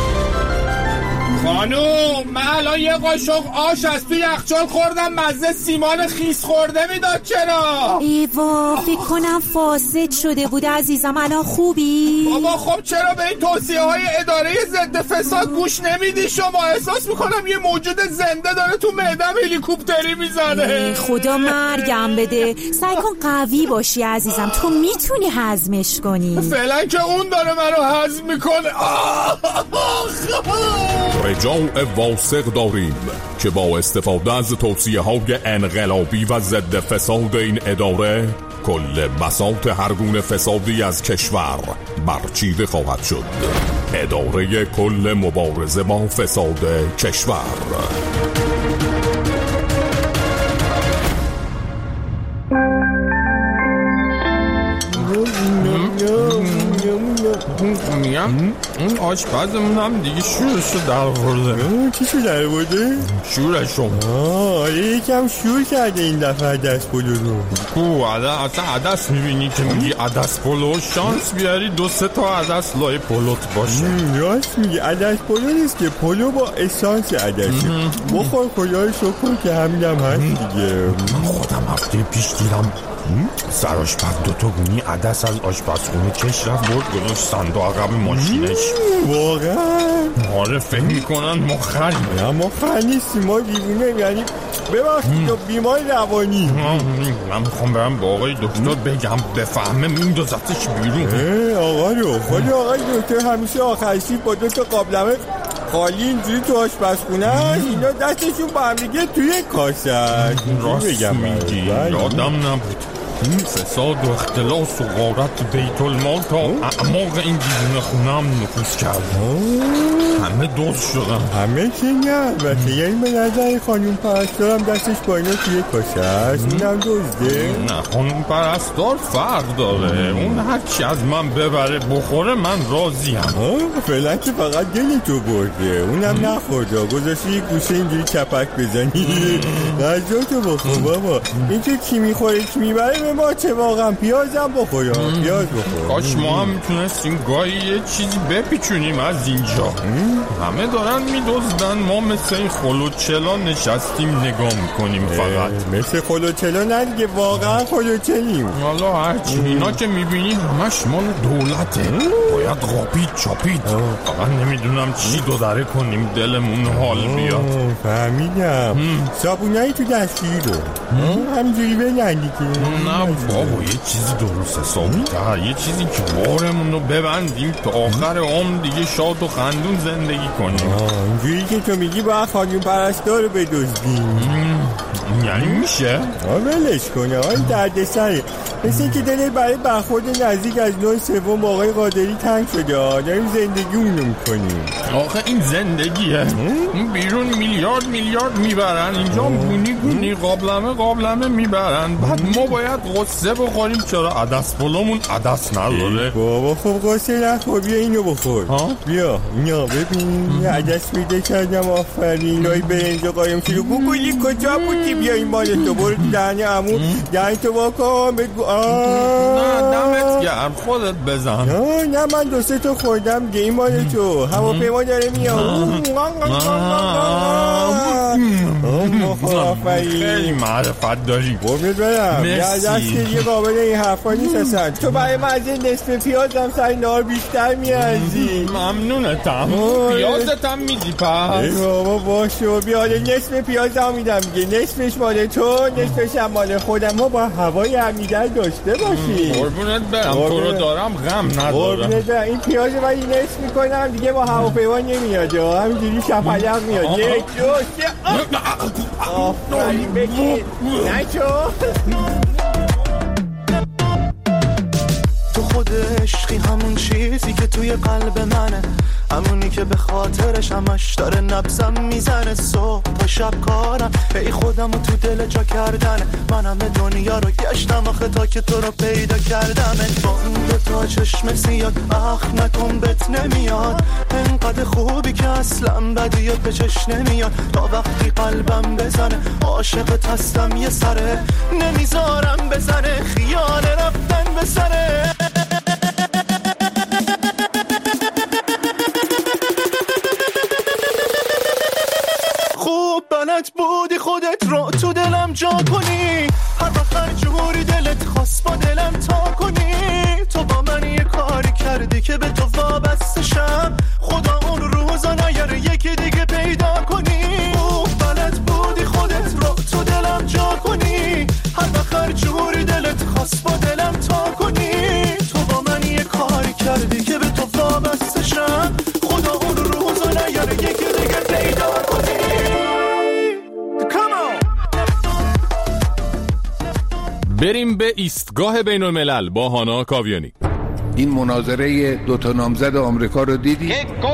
خانوم من الان یه قاشق آش از توی یخچال خوردم مزه سیمان خیس خورده میداد. چرا؟ ایوا فکر کنم فاسد شده بود عزیزم. الان خوبی؟ بابا خب چرا به این توصیه های اداره ضد فساد گوش نمیدی شما؟ احساس میکنم یه موجود زنده داره تو معدم هلیکوپتری میزنه. خدا مرگم بده. سعی کن قوی باشی عزیزم، تو میتونی هضمش کنی. فعلا که اون داره منو هضم میکنه. ارجاع واثق داریم که با استفاده از توصیه‌های انقلابی و ضد فساد این اداره کل بساط هر گونه فسادی از کشور برچیده خواهد شد. اداره کل مبارزه با فساد کشور. میگم اون آشپزمون هم دیگه شورشو در ورده. چیشو در ورده؟ شورشو. آره یکم شور کرده این دفعه عدس پلو رو. اصلا عدس میبینی که میگی عدس پلو، شانس بیاری 2-3 تا عدس لای پلوت باشه. راست میگی، عدس پلو نیست که، پلو با اسانس عدسه. بخور خدای شکر که همینم هست دیگه. خودم هفته پیش دیدم سر آشپز 2 تا گونی عدس از آشپزخونه کش رفت برد گذاشت صندوق عقب ماشینش. واقعا؟ آره فکر میکنن ما خریم. نه ما خر نیستیم، ما دیوونه، یعنی ببخشید بیمار روانی. من میخوام برم با آقای دکتر بگم بفهمه میندازتش بیرون. آقا رو خود آقای دکتر همیشه آخرشی با 2 تا قابلمه خالی اینجوری تو آشپزخونه هست، اینا دستشون با هم دیگه توی کاسه هست. راست میگی، یادم نبود. فساد و اختلاس و غارت بیت المال تا اعماق این دیوونه خونه هم نفوذ کرد. همه دوست شدن. همه که نه وقتی یعنی به نظر خانوم پرستارم دستش با اینا توی کاسه هست، اینم دزده؟ نه خانوم پرستار فرق داره. اون هرچی از من ببره بخوره من راضیم. فعلا که فقط دل تو برده، اونم نخورده، گذاشتی یک گوشه اینجوری کپک بزنی. نجاتو بخور بابا، این که کی میخوره کی میبره به ما چه، واقعا پیازم بخور، پیاز بخور. کاش ما هم میتونستیم گاهی یه چیزی بپیچونیم از اینجا. همه دارن میدزدن، ما مثل این خلوچلا نشستیم نگاه میکنیم فقط. مثل خلوچلا نه دیگه، واقعا خلوچلیم. حالا هرچی اینا که میبینی همش مال دولته، باید غاپید چاپید. فقط نمیدونم چی دو دره کنیم دلمون حال بیاد. فهمیدم. صابونایی تو دستگیری رو همینجوری بلندی که نه بابا، یه چیزی درست حسابی تر، یه چیزی که بارمون رو ببندیم تا آخر عمر دیگه شاد و خندون زندگی کنیم. اینجوری که تو میگی باید خانوم پرستار رو بدزدیم. یعنی میشه؟ ولش کنه، درد سره. مثل این که دلت برای برخورد نزدیک از 9/3 با آقای قادری تنگ شده. داریم زندگیمونو میکنیم. آخه این زندگیه. بیرون میلیارد میبرن، اینجا گونی قابلمه میبرن. بعد ما باید قصه بخوریم چرا عدس پلومون عدس نداره. بابا خب قصه نخور، بیا اینو بخور. بیا اینا ببین، یه عدس میده کردم. آفرین. لای برنج قایم شده. گوگلی کجا بودی؟ بیا این مال تو، برو دهنه عمو، دهن تو واکن بگو. نه دمت گرم، خودت بزن. نه من 2-3 تا خوردم دیگه، این مال تو. هواپیما داره میاد. خیلی معرفت داری. قربونت برم. یه دست که یه قابل این حرفا نیست اصلا. تو برای من از این نصف پیازم سر نهار بیشتر میارزی. ممنونتم. پیازتم میدی پس؟ بابا باشه، بیا نصف پیازم میدم دیگه، نصفش مال تو، نصفش هم مال خودم. ما با هوای همیدر داشته باشی. قربونت برم، تو رو دارم غم ندارم. قربونت برم. این پیاز رو من نصف میکنم دیگه، با هواپیما نمیاد، همینجوری شپلق میاد. 1 2 3 آفرین بگیر نچو. تو خود عشقی، همون چیزی که توی قلب منه، همونی که به خاطرش همش داره نبضم میزنه. صبح تا شب کارم ای خودم و تو دل جا کردنه. من همه دنیا رو گشتم آخه تا که تو رو پیدا کردم. با اون 2 تا چشم سیاد اخ نکن بهت نمیاد. انقدر خوبی که اصلا بدیه به چشم نمیاد. تا وقتی قلبم بزنه عاشقت هستم یه سره، نمیذارم بزنه خیال رفتن به سره. بلد بودی خودت رو تو دلم جا کنی، هر وقت هر جوری دلت خواست با دلم تا کنی. تو با من یه کاری کردی که به تو وابسته شم، خدا اون روزا نیاره یکی دیگه پیدا کنی. بلد بودی خودت رو تو دلم جا کنی، هر وقت هر جوری بریم به ایستگاه بین الملل با هانا کاویانی. این مناظره دوتا نامزد آمریکا رو دیدی؟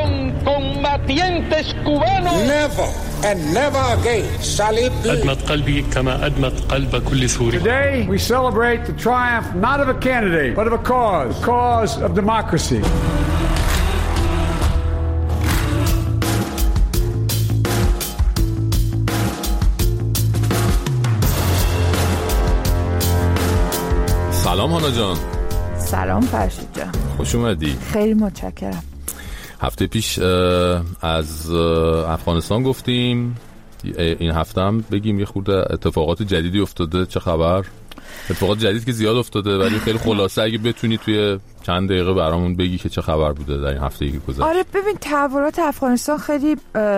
أدمت قلبي كما أدمت قلب كل سوري. Today we celebrate the triumph not of a candidate but of a cause of democracy. سلام هانا جان. سلام فرشید جان. خوش اومدی. خیلی متشکرم. هفته پیش از افغانستان گفتیم، این هفته هم بگیم یه خورده اتفاقات جدیدی افتاده. چه خبر؟ اتفاقات جدید که زیاد افتاده ولی خیلی خلاصه اگه بتونی توی چند دقیقه برامون بگی که چه خبر بوده در این هفته‌ای که گذشت. آره ببین، تحولات افغانستان خیلی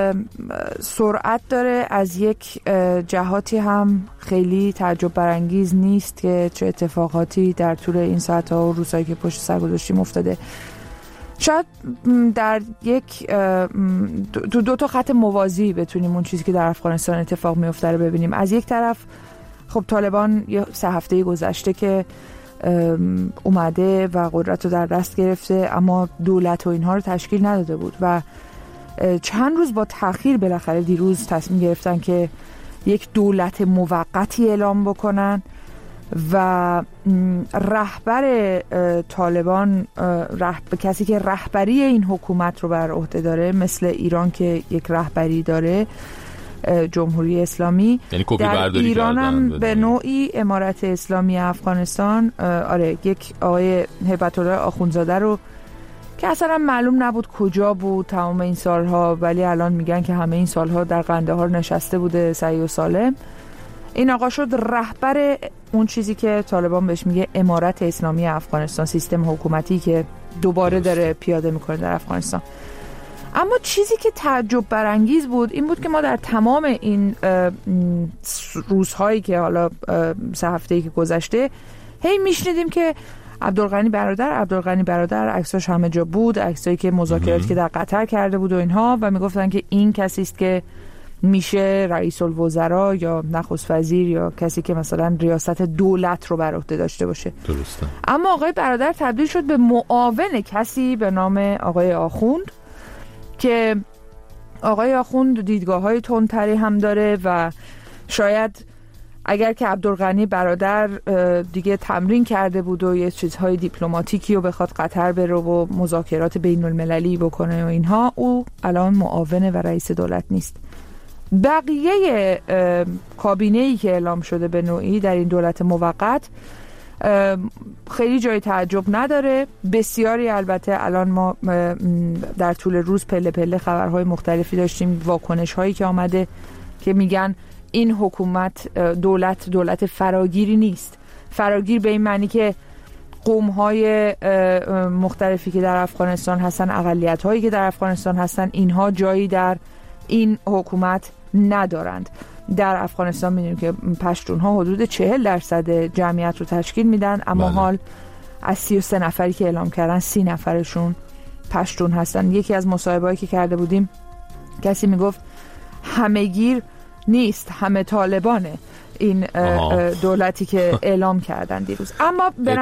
سرعت داره، از یک جهاتی هم خیلی تعجب برانگیز نیست که چه اتفاقاتی در طول این ساعت‌ها و روزایی که پشت سر گذاشتیم افتاده. شاید در یک دو تا خط موازی بتونیم اون چیزی که در افغانستان اتفاق میفته رو ببینیم. از یک طرف خب طالبان یه 3 هفته گذشته که اومده و قدرت رو در دست گرفته، اما دولت و اینها رو تشکیل نداده بود و چند روز با تأخیر بالاخره دیروز تصمیم گرفتن که یک دولت موقتی اعلام بکنن و رهبر طالبان کسی که رهبری این حکومت رو بر عهده داره، مثل ایران که یک رهبری داره، جمهوری اسلامی، یعنی در ایران هم به نوعی امارت اسلامی افغانستان، آره، یک آقای هیبت الله آخوندزاده رو که اصلا معلوم نبود کجا بود تمام این سالها، ولی الان میگن که همه این سالها در قندهار نشسته بوده صحیح و سالم. این آقا شد رهبر اون چیزی که طالبان بهش میگه امارت اسلامی افغانستان، سیستم حکومتی که دوباره داره پیاده میکنه در افغانستان. اما چیزی که تعجب برانگیز بود این بود که ما در تمام این روزهایی که حالا 3 هفته‌ای که گذشته هی میشنیدیم که عبدالغنی برادر عکساش همه جا بود، عکسایی که مذاکراتی که در قطر کرده بود و اینها، و میگفتن که این کسی است که میشه رئیس الوزراء یا نخست وزیر یا کسی که مثلا ریاست دولت رو بر عهده داشته باشه. درسته. اما آقای برادر تبدیل شد به معاون کسی به نام آقای آخوند که آقای آخوند دیدگاه‌های تندتری هم داره و شاید اگر که عبدالغنی برادر دیگه تمرین کرده بود و یه چیزهای دیپلماتیکی رو بخواد قطر بره و مذاکرات بین المللی بکنه و اینها، او الان معاون و رئیس دولت نیست. بقیه کابینه‌ای که اعلام شده به نوعی در این دولت موقت خیلی جای تعجب نداره. بسیاری البته الان ما در طول روز پله پله خبرهای مختلفی داشتیم، واکنش هایی که آمده که میگن این حکومت دولت فراگیری نیست. فراگیر به این معنی که قوم‌های مختلفی که در افغانستان هستن، اقلیت‌هایی که در افغانستان هستن، اینها جایی در این حکومت ندارند. در افغانستان می‌بینیم که پشتون‌ها حدود 40% جمعیت رو تشکیل میدن، اما حال از 33 نفری که اعلام کردن 30 نفرشون پشتون هستن. یکی از مصاحبه‌هایی که کرده بودیم کسی میگفت همه‌گیر نیست، همه طالبانه این دولتی که اعلام کردن دیروز. اما به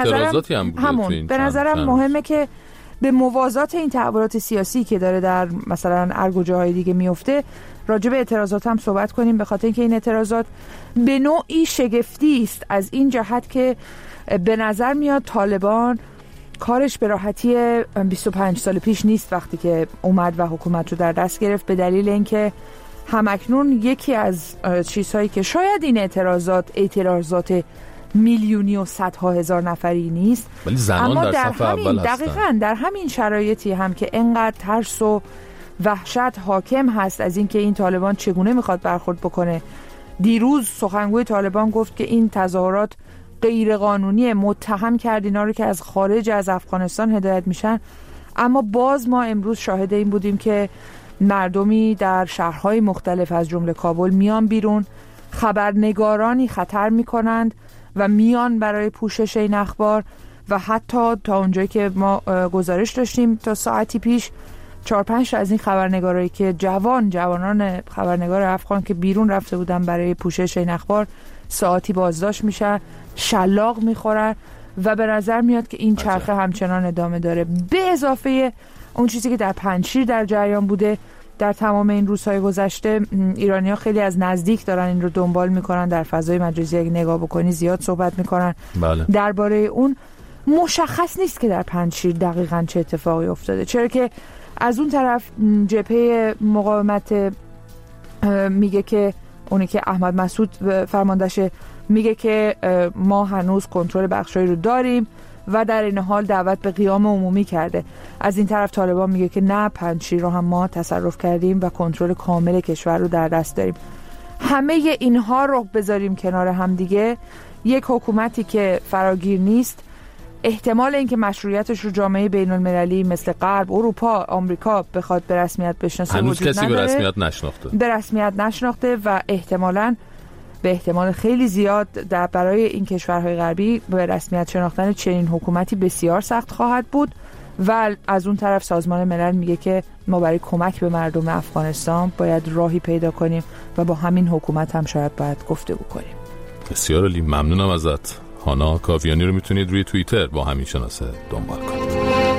نظرم مهمه که به موازات این تحولات سیاسی که داره در مثلا ارگ جاهای دیگه میفته راجع به اعتراضات هم صحبت کنیم، به خاطر اینکه این اعتراضات به نوعی شگفتی است از این جهت که به نظر میاد طالبان کارش به راحتی 25 سال پیش نیست وقتی که اومد و حکومت رو در دست گرفت، به دلیل اینکه همکنون یکی از چیزهایی که شاید این اعتراضات میلیونی و صدها هزار نفری نیست، ولی زنان اما در صف اول هستن. دقیقاً در همین شرایطی هم که انقدر ترس و وحشت حاکم هست از اینکه این طالبان چگونه میخواد برخورد بکنه. دیروز سخنگوی طالبان گفت که این تظاهرات غیر قانونی، متهم کرد اینا رو که از خارج از افغانستان هدایت میشن. اما باز ما امروز شاهد این بودیم که مردمی در شهرهای مختلف از جمله کابل میان بیرون، خبرنگارانی خطر میکنند و میان برای پوشش این اخبار و حتی تا اونجایی که ما گزارش داشتیم تا ساعتی پیش 4-5 از این خبرنگارایی که جوانان خبرنگار افغان که بیرون رفته بودن برای پوشش این اخبار ساعتی بازداشت میشن، شلاق میخورن و به نظر میاد که این چرخه همچنان ادامه داره. به اضافه اون چیزی که در پنجشیر در جریان بوده در تمام این روزهای گذشته، ایرانی‌ها خیلی از نزدیک دارن این رو دنبال میکنن، در فضای مجازی اگه نگاه بکنی زیاد صحبت میکنن درباره اون. مشخص نیست که در پنجشیر دقیقاً چه اتفاقی افتاده، چرا که از اون طرف جبهه مقاومت میگه که اونی که احمد مسعود فرماندهشه میگه که ما هنوز کنترل بخشایی رو داریم و در این حال دعوت به قیام عمومی کرده. از این طرف طالبان میگه که نه، پنجشیر رو هم ما تصرف کردیم و کنترل کامل کشور رو در دست داریم. همه اینها رو بذاریم کنار هم دیگه، یک حکومتی که فراگیر نیست، احتمال اینکه مشروعیتش رو جامعه بین المللی مثل غرب، اروپا، آمریکا بخواد به رسمیت بشناسه هنوز وجود کسی نداره. به رسمیت نشناخته و احتمالاً به احتمال خیلی زیاد برای این کشورهای غربی به رسمیت شناختن چنین حکومتی بسیار سخت خواهد بود. و از اون طرف سازمان ملل میگه که ما برای کمک به مردم افغانستان باید راهی پیدا کنیم و با همین حکومت هم شاید باید گفتگو کنیم. بسیار عالی، ممنونم ازت. هانا کاویانی رو میتونید روی توییتر با همین شناسه دنبال کنید.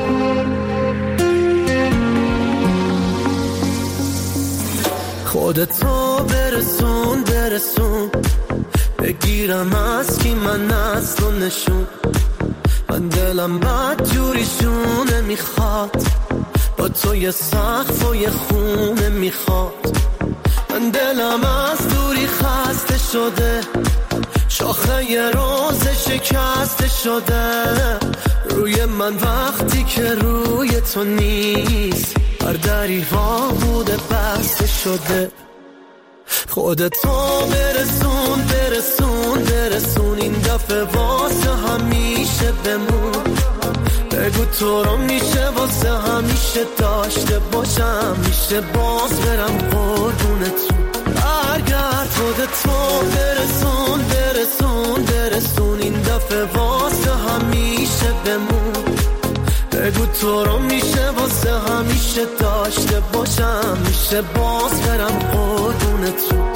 خودتو برسون بگیرم از کی من اصلا نشون، من دلم بد جوریشونه میخواد، با تو یه سقف و یه خونه میخواد، من دلم از دوری خسته شده، شاخه یه روز شکسته شده، روی من وقتی که روی تو نیست، بر دریوا بوده بسته شده. خودتو برسون این دفعه واسه همیشه بمون، بگو تو رو میشه واسه همیشه داشته باشم، میشه باز برم قربونتون، برگرد. خودتو برسون این دفعه واسه همیشه بمون، بگو تو رو میشه واسه همیشه داشته باشم، میشه باز برم قربونتون.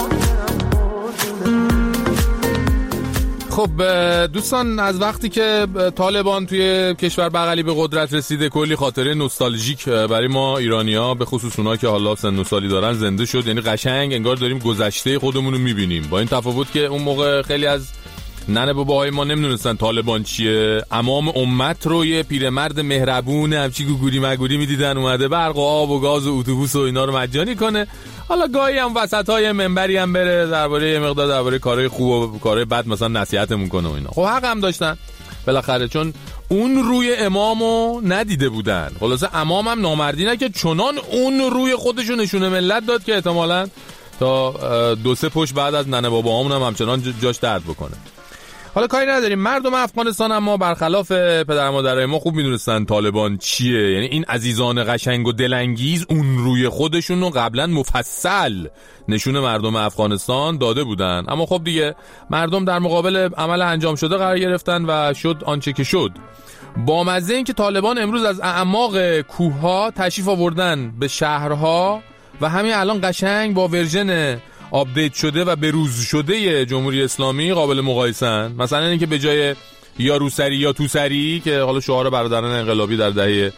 خب دوستان، از وقتی که طالبان توی کشور بغلی به قدرت رسیده کلی خاطره نوستالژیک برای ما ایرانی‌ها، به خصوص اونها که حالا سن و سالی دارن، زنده شد. یعنی قشنگ انگار داریم گذشته خودمون رو می‌بینیم، با این تفاوت که اون موقع خیلی از ننه باباهای ما نمیدونستن طالبان چیه. عمام امت رو یه پیرمرد مهربون همچی گوگوری مگوری میدیدن اومده برق و آب و گاز و اتوبوس و اینا رو مجانی کنه، حالا گاهی هم وسطای منبری هم بره درباره یه مقدار درباره کارهای خوب و کارهای بد مثلا نصیحتمون کنه و اینا. خب حق هم داشتن بالاخره، چون اون روی امامو ندیده بودن. خلاصه امام هم نامردی نه که چنان اون روی خودشو نشونه ملت داد که احتمالاً تا 2-3 پشت بعد از ننه باباهامون هم همچنان جاش درد بکنه. حالا کاری نداریم، مردم افغانستان هم ما برخلاف پدر مادرای ما خوب میدونستن طالبان چیه. یعنی این عزیزان قشنگ و دلانگیز اون روی خودشون رو قبلا مفصل نشون مردم افغانستان داده بودن، اما خب دیگه مردم در مقابل عمل انجام شده قرار گرفتن و شد آنچه که شد. با مزه این که طالبان امروز از اعماق کوه‌ها تشریف آوردن به شهرها و همین الان قشنگ با ورژن آپدیت شده و بروز شده جمهوری اسلامی قابل مقایسن. مثلا اینکه به جای یا روسری یا توسری که حالا شعار برادران انقلابی در دهه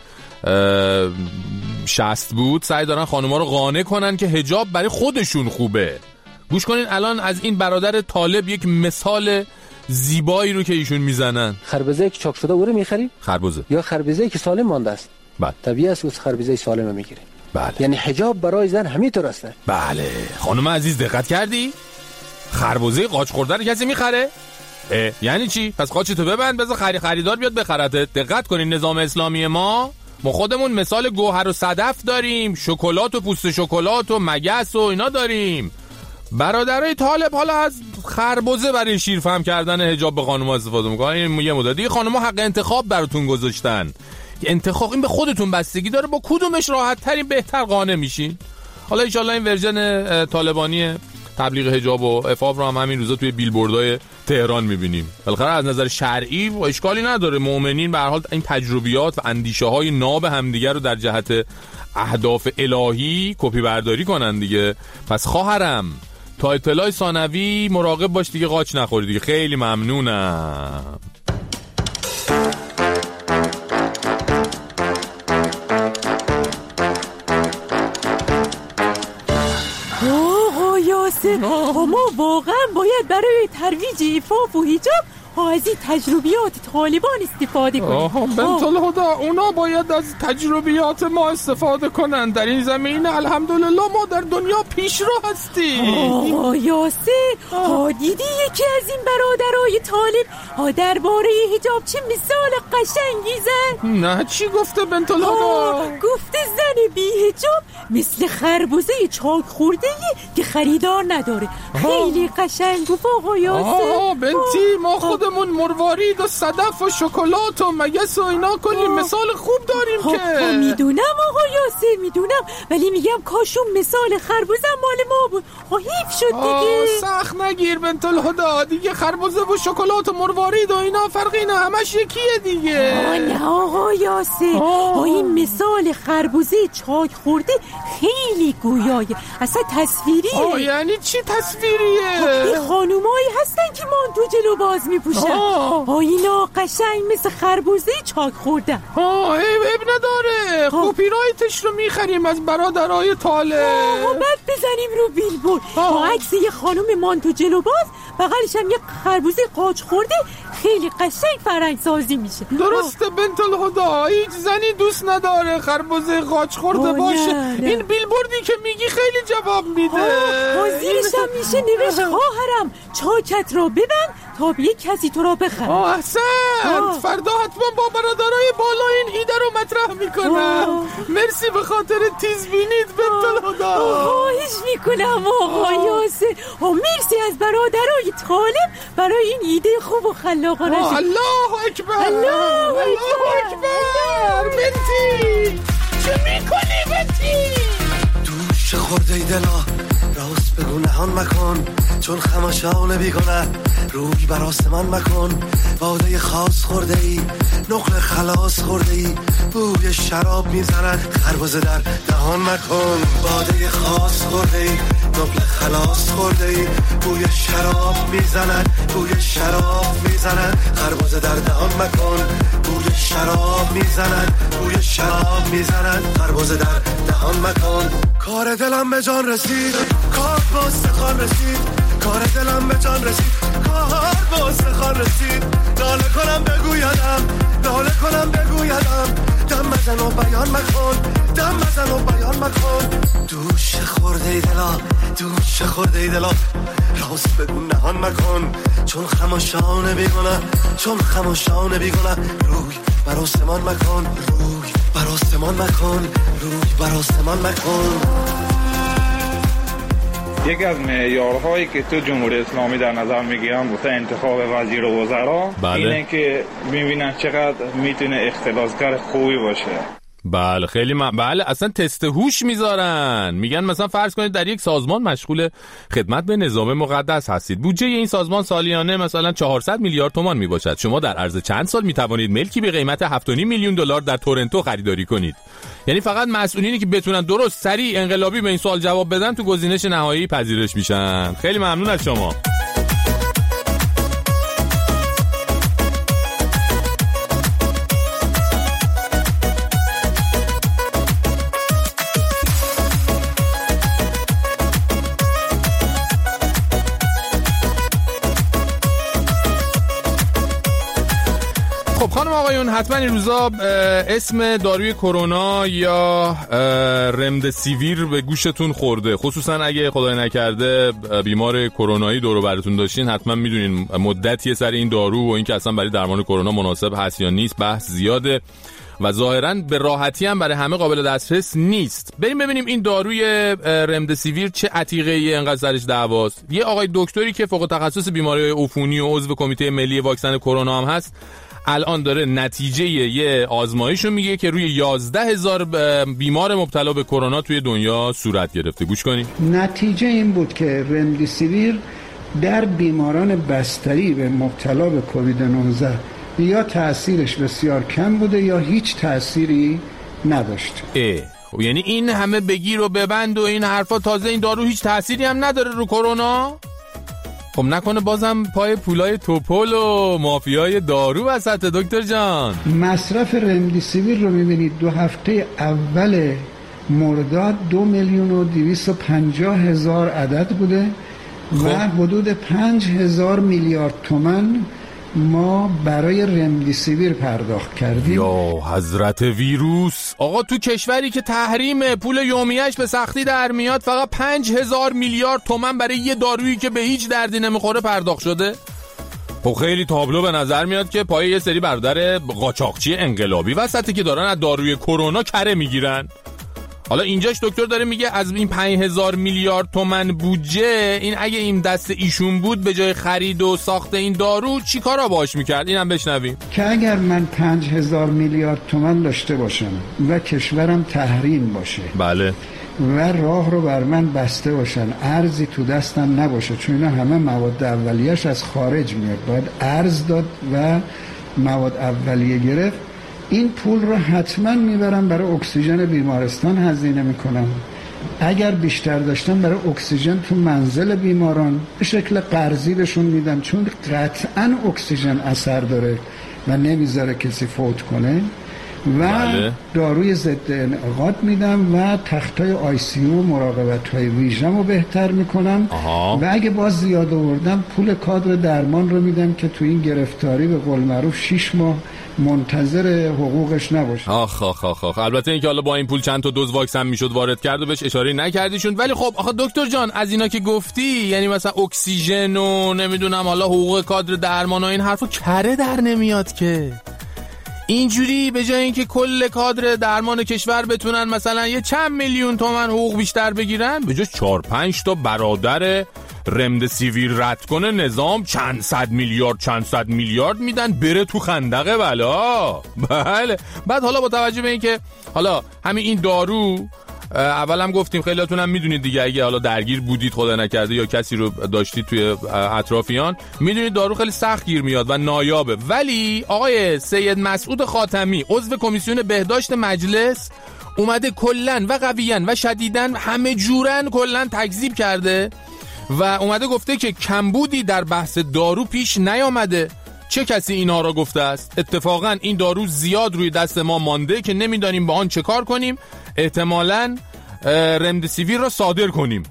60 بود، سعی دارن خانوما رو قانع کنن که حجاب برای خودشون خوبه. گوش کنین الان از این برادر طالب یک مثال زیبایی رو که ایشون میزنن. خربزه‌ای که چاک شده او رو میخری؟ خربزه. یا خربزه‌ای که سالم مانده است؟ بله. طبیعی است که خربزه سالم میگیره. بله. یعنی حجاب برای زن همینطور است. بله. خانم عزیز دقت کردی؟ خربزه قاچ خورده رو کسی میخره؟ یعنی چی؟ پس قاچتو ببند بذار خریدار بیاد بخرته. دقت کنین نظام اسلامی ما خودمون مثال گوهر و صدف داریم، شکلات و پوست شکلات و مگس و اینا داریم. برادرای طالب حالا از خربزه برای شیرفهم کردن حجاب به خانم‌ها استفاده میکنن. این یه مدت دیگه خانم‌ها حق انتخاب براتون گذاشتن. انتخاب این به خودتون بستگی داره با کدومش راحت ترین بهتر قانع میشین. حالا ان شاءالله این ورژن طالبانی تبلیغ حجاب و عفاف رو هم همین روزا توی بیلبوردهای تهران میبینیم. بالاخره از نظر شرعی و اشکالی نداره، مؤمنین به هر حال این تجربیات و اندیشه‌های ناب همدیگر رو در جهت اهداف الهی کپی برداری کنن دیگه. پس خواهرم تا اطلاع ثانوی مراقب باش دیگه، قاچ نخوری دیگه. خیلی ممنونم. ما واقعا باید برای ترویج عفاف و حجاب از این تجربیات طالبان استفاده کنیم. بنت الهدی، اونا باید از تجربیات ما استفاده کنن. در این زمین الحمدلله ما در دنیا پیشرو هستیم. یاسر، دیدی یکی از این برادرای طالب درباره حجاب چه مثال قشنگی زد؟ نه چی گفته بنت الهدی؟ گفته زن بی حجاب مثل خربوزه چاک خورده‌ای که خریدار نداره. خیلی قشنگ گفت آقا یاسر. بنتی، ما خودمون مروارید و صدف و شکلات و مگس و اینا کلی مثال خوب داریم که. میدونم آقا یاسر، میدونم، ولی میگم کاشون مثال خربوزه مال ما بود. حیف شد دیگه. سخت نگیر بنت الهدی، دیگه خربوزه و شکلات و مروارید و اینا فرقی نه، همش یکیه دیگه. نه آقا یاسر، این مثال خربوزه چاک خورده خیلی گویایه، اصلا تصویریه. یعنی چی تصویریه؟ این خانومایی هستن که مانتو جلو باز میپوشن. اینا قشنگ مثل خربوزه چاک خوردن. عیب نداره، کپی رایتش رو میخریم از برادرای طالب. بعد بزنیم رو بیلبورد با عکس یه خانوم مانتو جلو باز، بغلش هم یه خربوزه قاچ خورده. خیلی قشنگ فرهنگ سازی میشه. درسته بنت الهدی، هیچ زنی دوست نداره خربوزه قاچ خورده باشه. این بیلبوردی که میگی خیلی جواب میده. زیرش هم میشه نوشت خواهرم چاکت را ببند تا یه کسی تو را بخره. احسنت. فردا حتما با برادرای بالا این ایده رو مطرح میکنم. مرسی به خاطر تیزبینیت بنت الهدی. خواهش میکنم آقا یاسر. مرسی از برادرای طالب برای این ایده خوب و خلاقانه. الله اکبر، الله اکبر. بنتی چه میکنی بنتی؟ دوش خورده ای دلا، راست بگو نهان مکن، چون خماشانه بیگنه روی بر آسمان مکن. باده خاص خورده ای، نقل خلاص خورده ای، بوی شراب میزند خربوزه در دهان مکن. باده خاص خورده ای، نقل خلاص خورده ای، بوی شراب میزند، بوی شراب میزند خربوزه در دهان مکن. بوی شراب میزند، بوی شراب میزند خربوزه در دهان مکن. کار دلم به جان رسید، کار با استخوان رسید، کار دلم به جان رسید، کار با استخوان رسید. ناله کنم بگویدم، ناله کنم بگویدم، دم بزن و بیان مکن، دم بزن و بیان مکن. دوش خورده ای دلا، دوش خورده ای دلا، راست بگو نهان مکن، چون خماشانه بیگنه، چون خماشانه بیگنه. روی بر آسمان مکن، روی بر آسمان مکن، روی بر آسمان مکن. یکی از معیارهایی که تو جمهوری اسلامی در نظر میگیرن واسه انتخاب وزیر و وزرا اینه که میبینن چقدر میتونه اختلاسگر خوبی باشه. بله خیلی بله اصلا تست هوش میذارن. میگن مثلا فرض کنید در یک سازمان مشغول خدمت به نظام مقدس هستید، بودجه این سازمان سالیانه مثلا 400 میلیارد تومان میباشد. شما در عرض چند سال میتوانید ملکی به قیمت 7.5 میلیون دلار در تورنتو خریداری کنید. یعنی فقط مسئولینی که بتونن درست سریع انقلابی به این سوال جواب بدن تو گزینش نهایی پذیرش میشن. خیلی ممنون از شما. خب خانم آقایون، حتما این روزا اسم داروی کرونا یا رمدسیویر به گوشتون خورده، خصوصا اگه خدای نکرده بیمار کرونایی دور و براتون داشتین. حتما میدونین مدتی سر این دارو و اینکه اصلا برای درمان کرونا مناسب هست یا نیست بحث زیاده و ظاهرا به راحتی هم برای همه قابل دسترس نیست. بریم ببینیم این داروی رمدسیویر چه عتیقه‌ای انقدر سرش دعواست. یه آقای دکتری که فوق تخصص بیماری عفونی و عضو کمیته ملی واکسن کرونا هم هست، الان داره نتیجه یه آزمایشو میگه که روی 11,000 بیمار مبتلا به کرونا توی دنیا صورت گرفته. گوش کنید. نتیجه این بود که رمدسیویر در بیماران بستری به مبتلا به کووید 19 یا تأثیرش بسیار کم بوده یا هیچ تأثیری نداشت. خب یعنی این همه بگیر و ببند و این حرفا، تازه این دارو هیچ تأثیری هم نداره رو کرونا؟ خب نکنه بازم پای پولای توپل و مافیای دارو وسط دکتر جان؟ مصرف رمدیسیویر رو میبینید 2 هفته اول مرداد 2,250,000 عدد بوده و حدود 5,000 میلیارد تومان ما برای رمدیسیویر پرداخت کردیم. یا حضرت ویروس، آقا تو کشوری که تحریم پول یومیه‌اش به سختی در میاد فقط 5,000 میلیارد تومان برای یه دارویی که به هیچ دردی نمیخوره پرداخت شده. خب خیلی تابلو به نظر میاد که پای یه سری برادر قاچاقچی انقلابی وسطی که دارن از داروی کرونا کره میگیرن. حالا اینجاش دکتر داره میگه از این 5,000 میلیارد تومان بودجه، این اگه این دست ایشون بود به جای خرید و ساخت این دارو چی کارا باش میکرد؟ اینم بشنویم. که اگر من 5,000 میلیارد تومان داشته باشم و کشورم تحریم باشه، بله، و راه رو بر من بسته باشن، ارزی تو دستم نباشه، چون اینا همه مواد اولیه‌اش از خارج میاد، باید ارز داد و مواد اولیه گرفت، این پول رو حتما میبرم برای اکسیژن بیمارستان هزینه میکنم. اگر بیشتر داشتم برای اکسیژن تو منزل بیماران به شکل قرضی بهشون میدم، چون قطعا اکسیژن اثر داره و نمیذاره کسی فوت کنه. و بله. داروی ضد انعقاد میدم و تختای ICU و مراقبت‌های ویژه‌مو رو بهتر میکنم. و اگه باز زیاد آوردم پول کادر درمان رو میدم که تو این گرفتاری به قول معروف 6 ماه منتظر حقوقش نباشه. آخ البته اینکه حالا با این پول چند تا دوز واکسن میشد وارد کرد و بهش اشاره نکردیشون، ولی خب آخه دکتر جان از اینا که گفتی، یعنی مثلا اکسیژن و نمیدونم حالا حقوق کادر درمان و این حرفا کره در نمیاد که. اینجوری به جای اینکه کل کادر درمان کشور بتونن مثلا یه چند میلیون تومان حقوق بیشتر بگیرن، به جای 4-5 تا برادر رمدیسیویر رد کنه نظام چند صد میلیارد میدن بره تو خندق بلا. بله. بعد حالا با توجه به اینکه حالا همین این دارو، اولم گفتیم خیلیاتون هم میدونید دیگه، اگه حالا درگیر بودید خدا نکرده یا کسی رو داشتید توی اطرافیان، میدونید دارو خیلی سخت گیر میاد و نایابه. ولی آقای سید مسعود خاتمی عضو کمیسیون بهداشت مجلس اومده کلن و قویان و شدیدن همه جورن کلن تکذیب کرده و اومده گفته که کمبودی در بحث دارو پیش نیامده. چه کسی اینا را گفته است؟ اتفاقا این دارو زیاد روی دست ما مانده که نمیدانیم با آن چه کار کنیم، احتمالاً رمدیسیویر را صادر کنیم.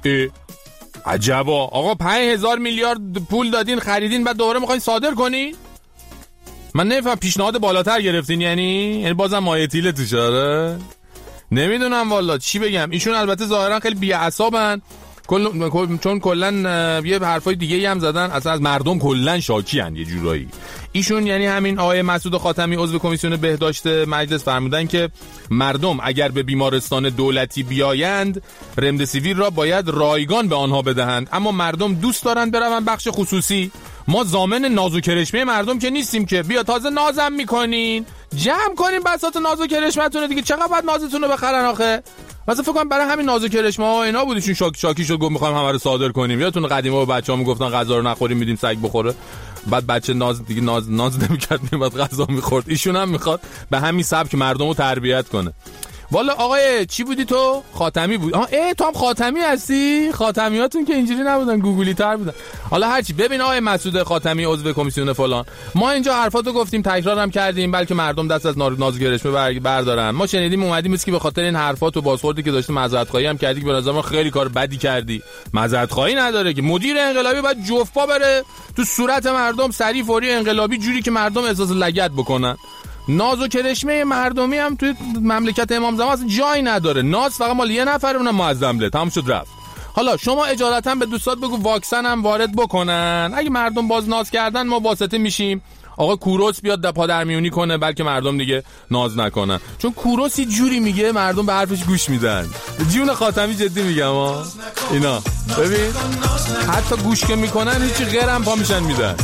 عجبا آقا، 5,000 میلیارد پول دادین خریدین بعد دوباره میخواین صادر کنین؟ من نمیفهم، پیشنهاد بالاتر گرفتین یعنی بازم مایتیله تو شاره؟ نمیدونم والا چی بگم. ایشون البته ظاهرا خیلی بی‌اعصابن، چون کلن یه حرفای دیگه هم زدن، اصلا از مردم کلن شاکی هن یه جورایی. ایشون یعنی همین آقای مسعود خاتمی عضو کمیسیون بهداشت مجلس فرمودن که مردم اگر به بیمارستان دولتی بیایند رمدیسیویر را باید رایگان به آنها بدهند، اما مردم دوست دارند برون بخش خصوصی. ما ضامن ناز و کرشمه مردم که نیستیم که بیا تازه نازم میکنین، جمع کنین بساط ناز و کرشمتونه دیگه، چقدر باید نازتون رو بخرن آخه؟ مثلا فکر کنم برای همین ناز و کرشمه ها اینا بودیشون شاکی شد گفت میخوایم همه رو صادر کنیم. یادتون قدیما به بچه‌ها میگفتن غذا رو نخوریم میدیم سگ بخوره، بعد بچه ناز دیگه ناز نمیکرد میباد غذا میخورد. ایشون هم میخواد به همین سبک مردم رو تربیت کنه. والا آقای چی بودی تو؟ خاتمی بود. تو هم خاتمی هستی؟ خاتمیاتون که اینجوری نبودن، گوگلی تر بودن. حالا هرچی. ببین آقای مسعود خاتمی عضو کمیسیون فلان، ما اینجا حرفاتو گفتیم تکرارم کردیم بلکه مردم دست از ناز گرشمه بردارن. ما شنیدیم اومدیم که به خاطر این حرفات و بازخوردی که داشتی معذرت خواهی هم کردی که به نظر من خیلی کار بدی کردی. معذرت خواهی نداره که مدیر انقلابی باید جفت بره تو صورت مردم سری فوری انقلابی، جوری که مردم احساس لگد بکنن. ناز و کرشمه مردمی هم توی مملکت امام زمان اصلا جایی نداره. ناز فقط مال یه نفر، اونم معظم تمام شد رفت. حالا شما اجالتا به دوستات بگو واکسن هم وارد بکنن، اگه مردم باز ناز کردن ما واسطه میشیم. آقا کوروس بیاد پادرمیونی کنه بلکه مردم دیگه ناز نکنن، چون کوروسی جوری میگه مردم به حرفش گوش میدن. جون خاتمی جدی میگم اینا ببین حتی گوش که میکنن هیچی غیر هم پا میشن میدن.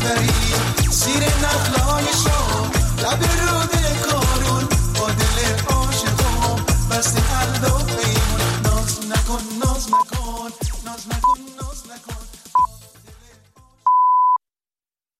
بری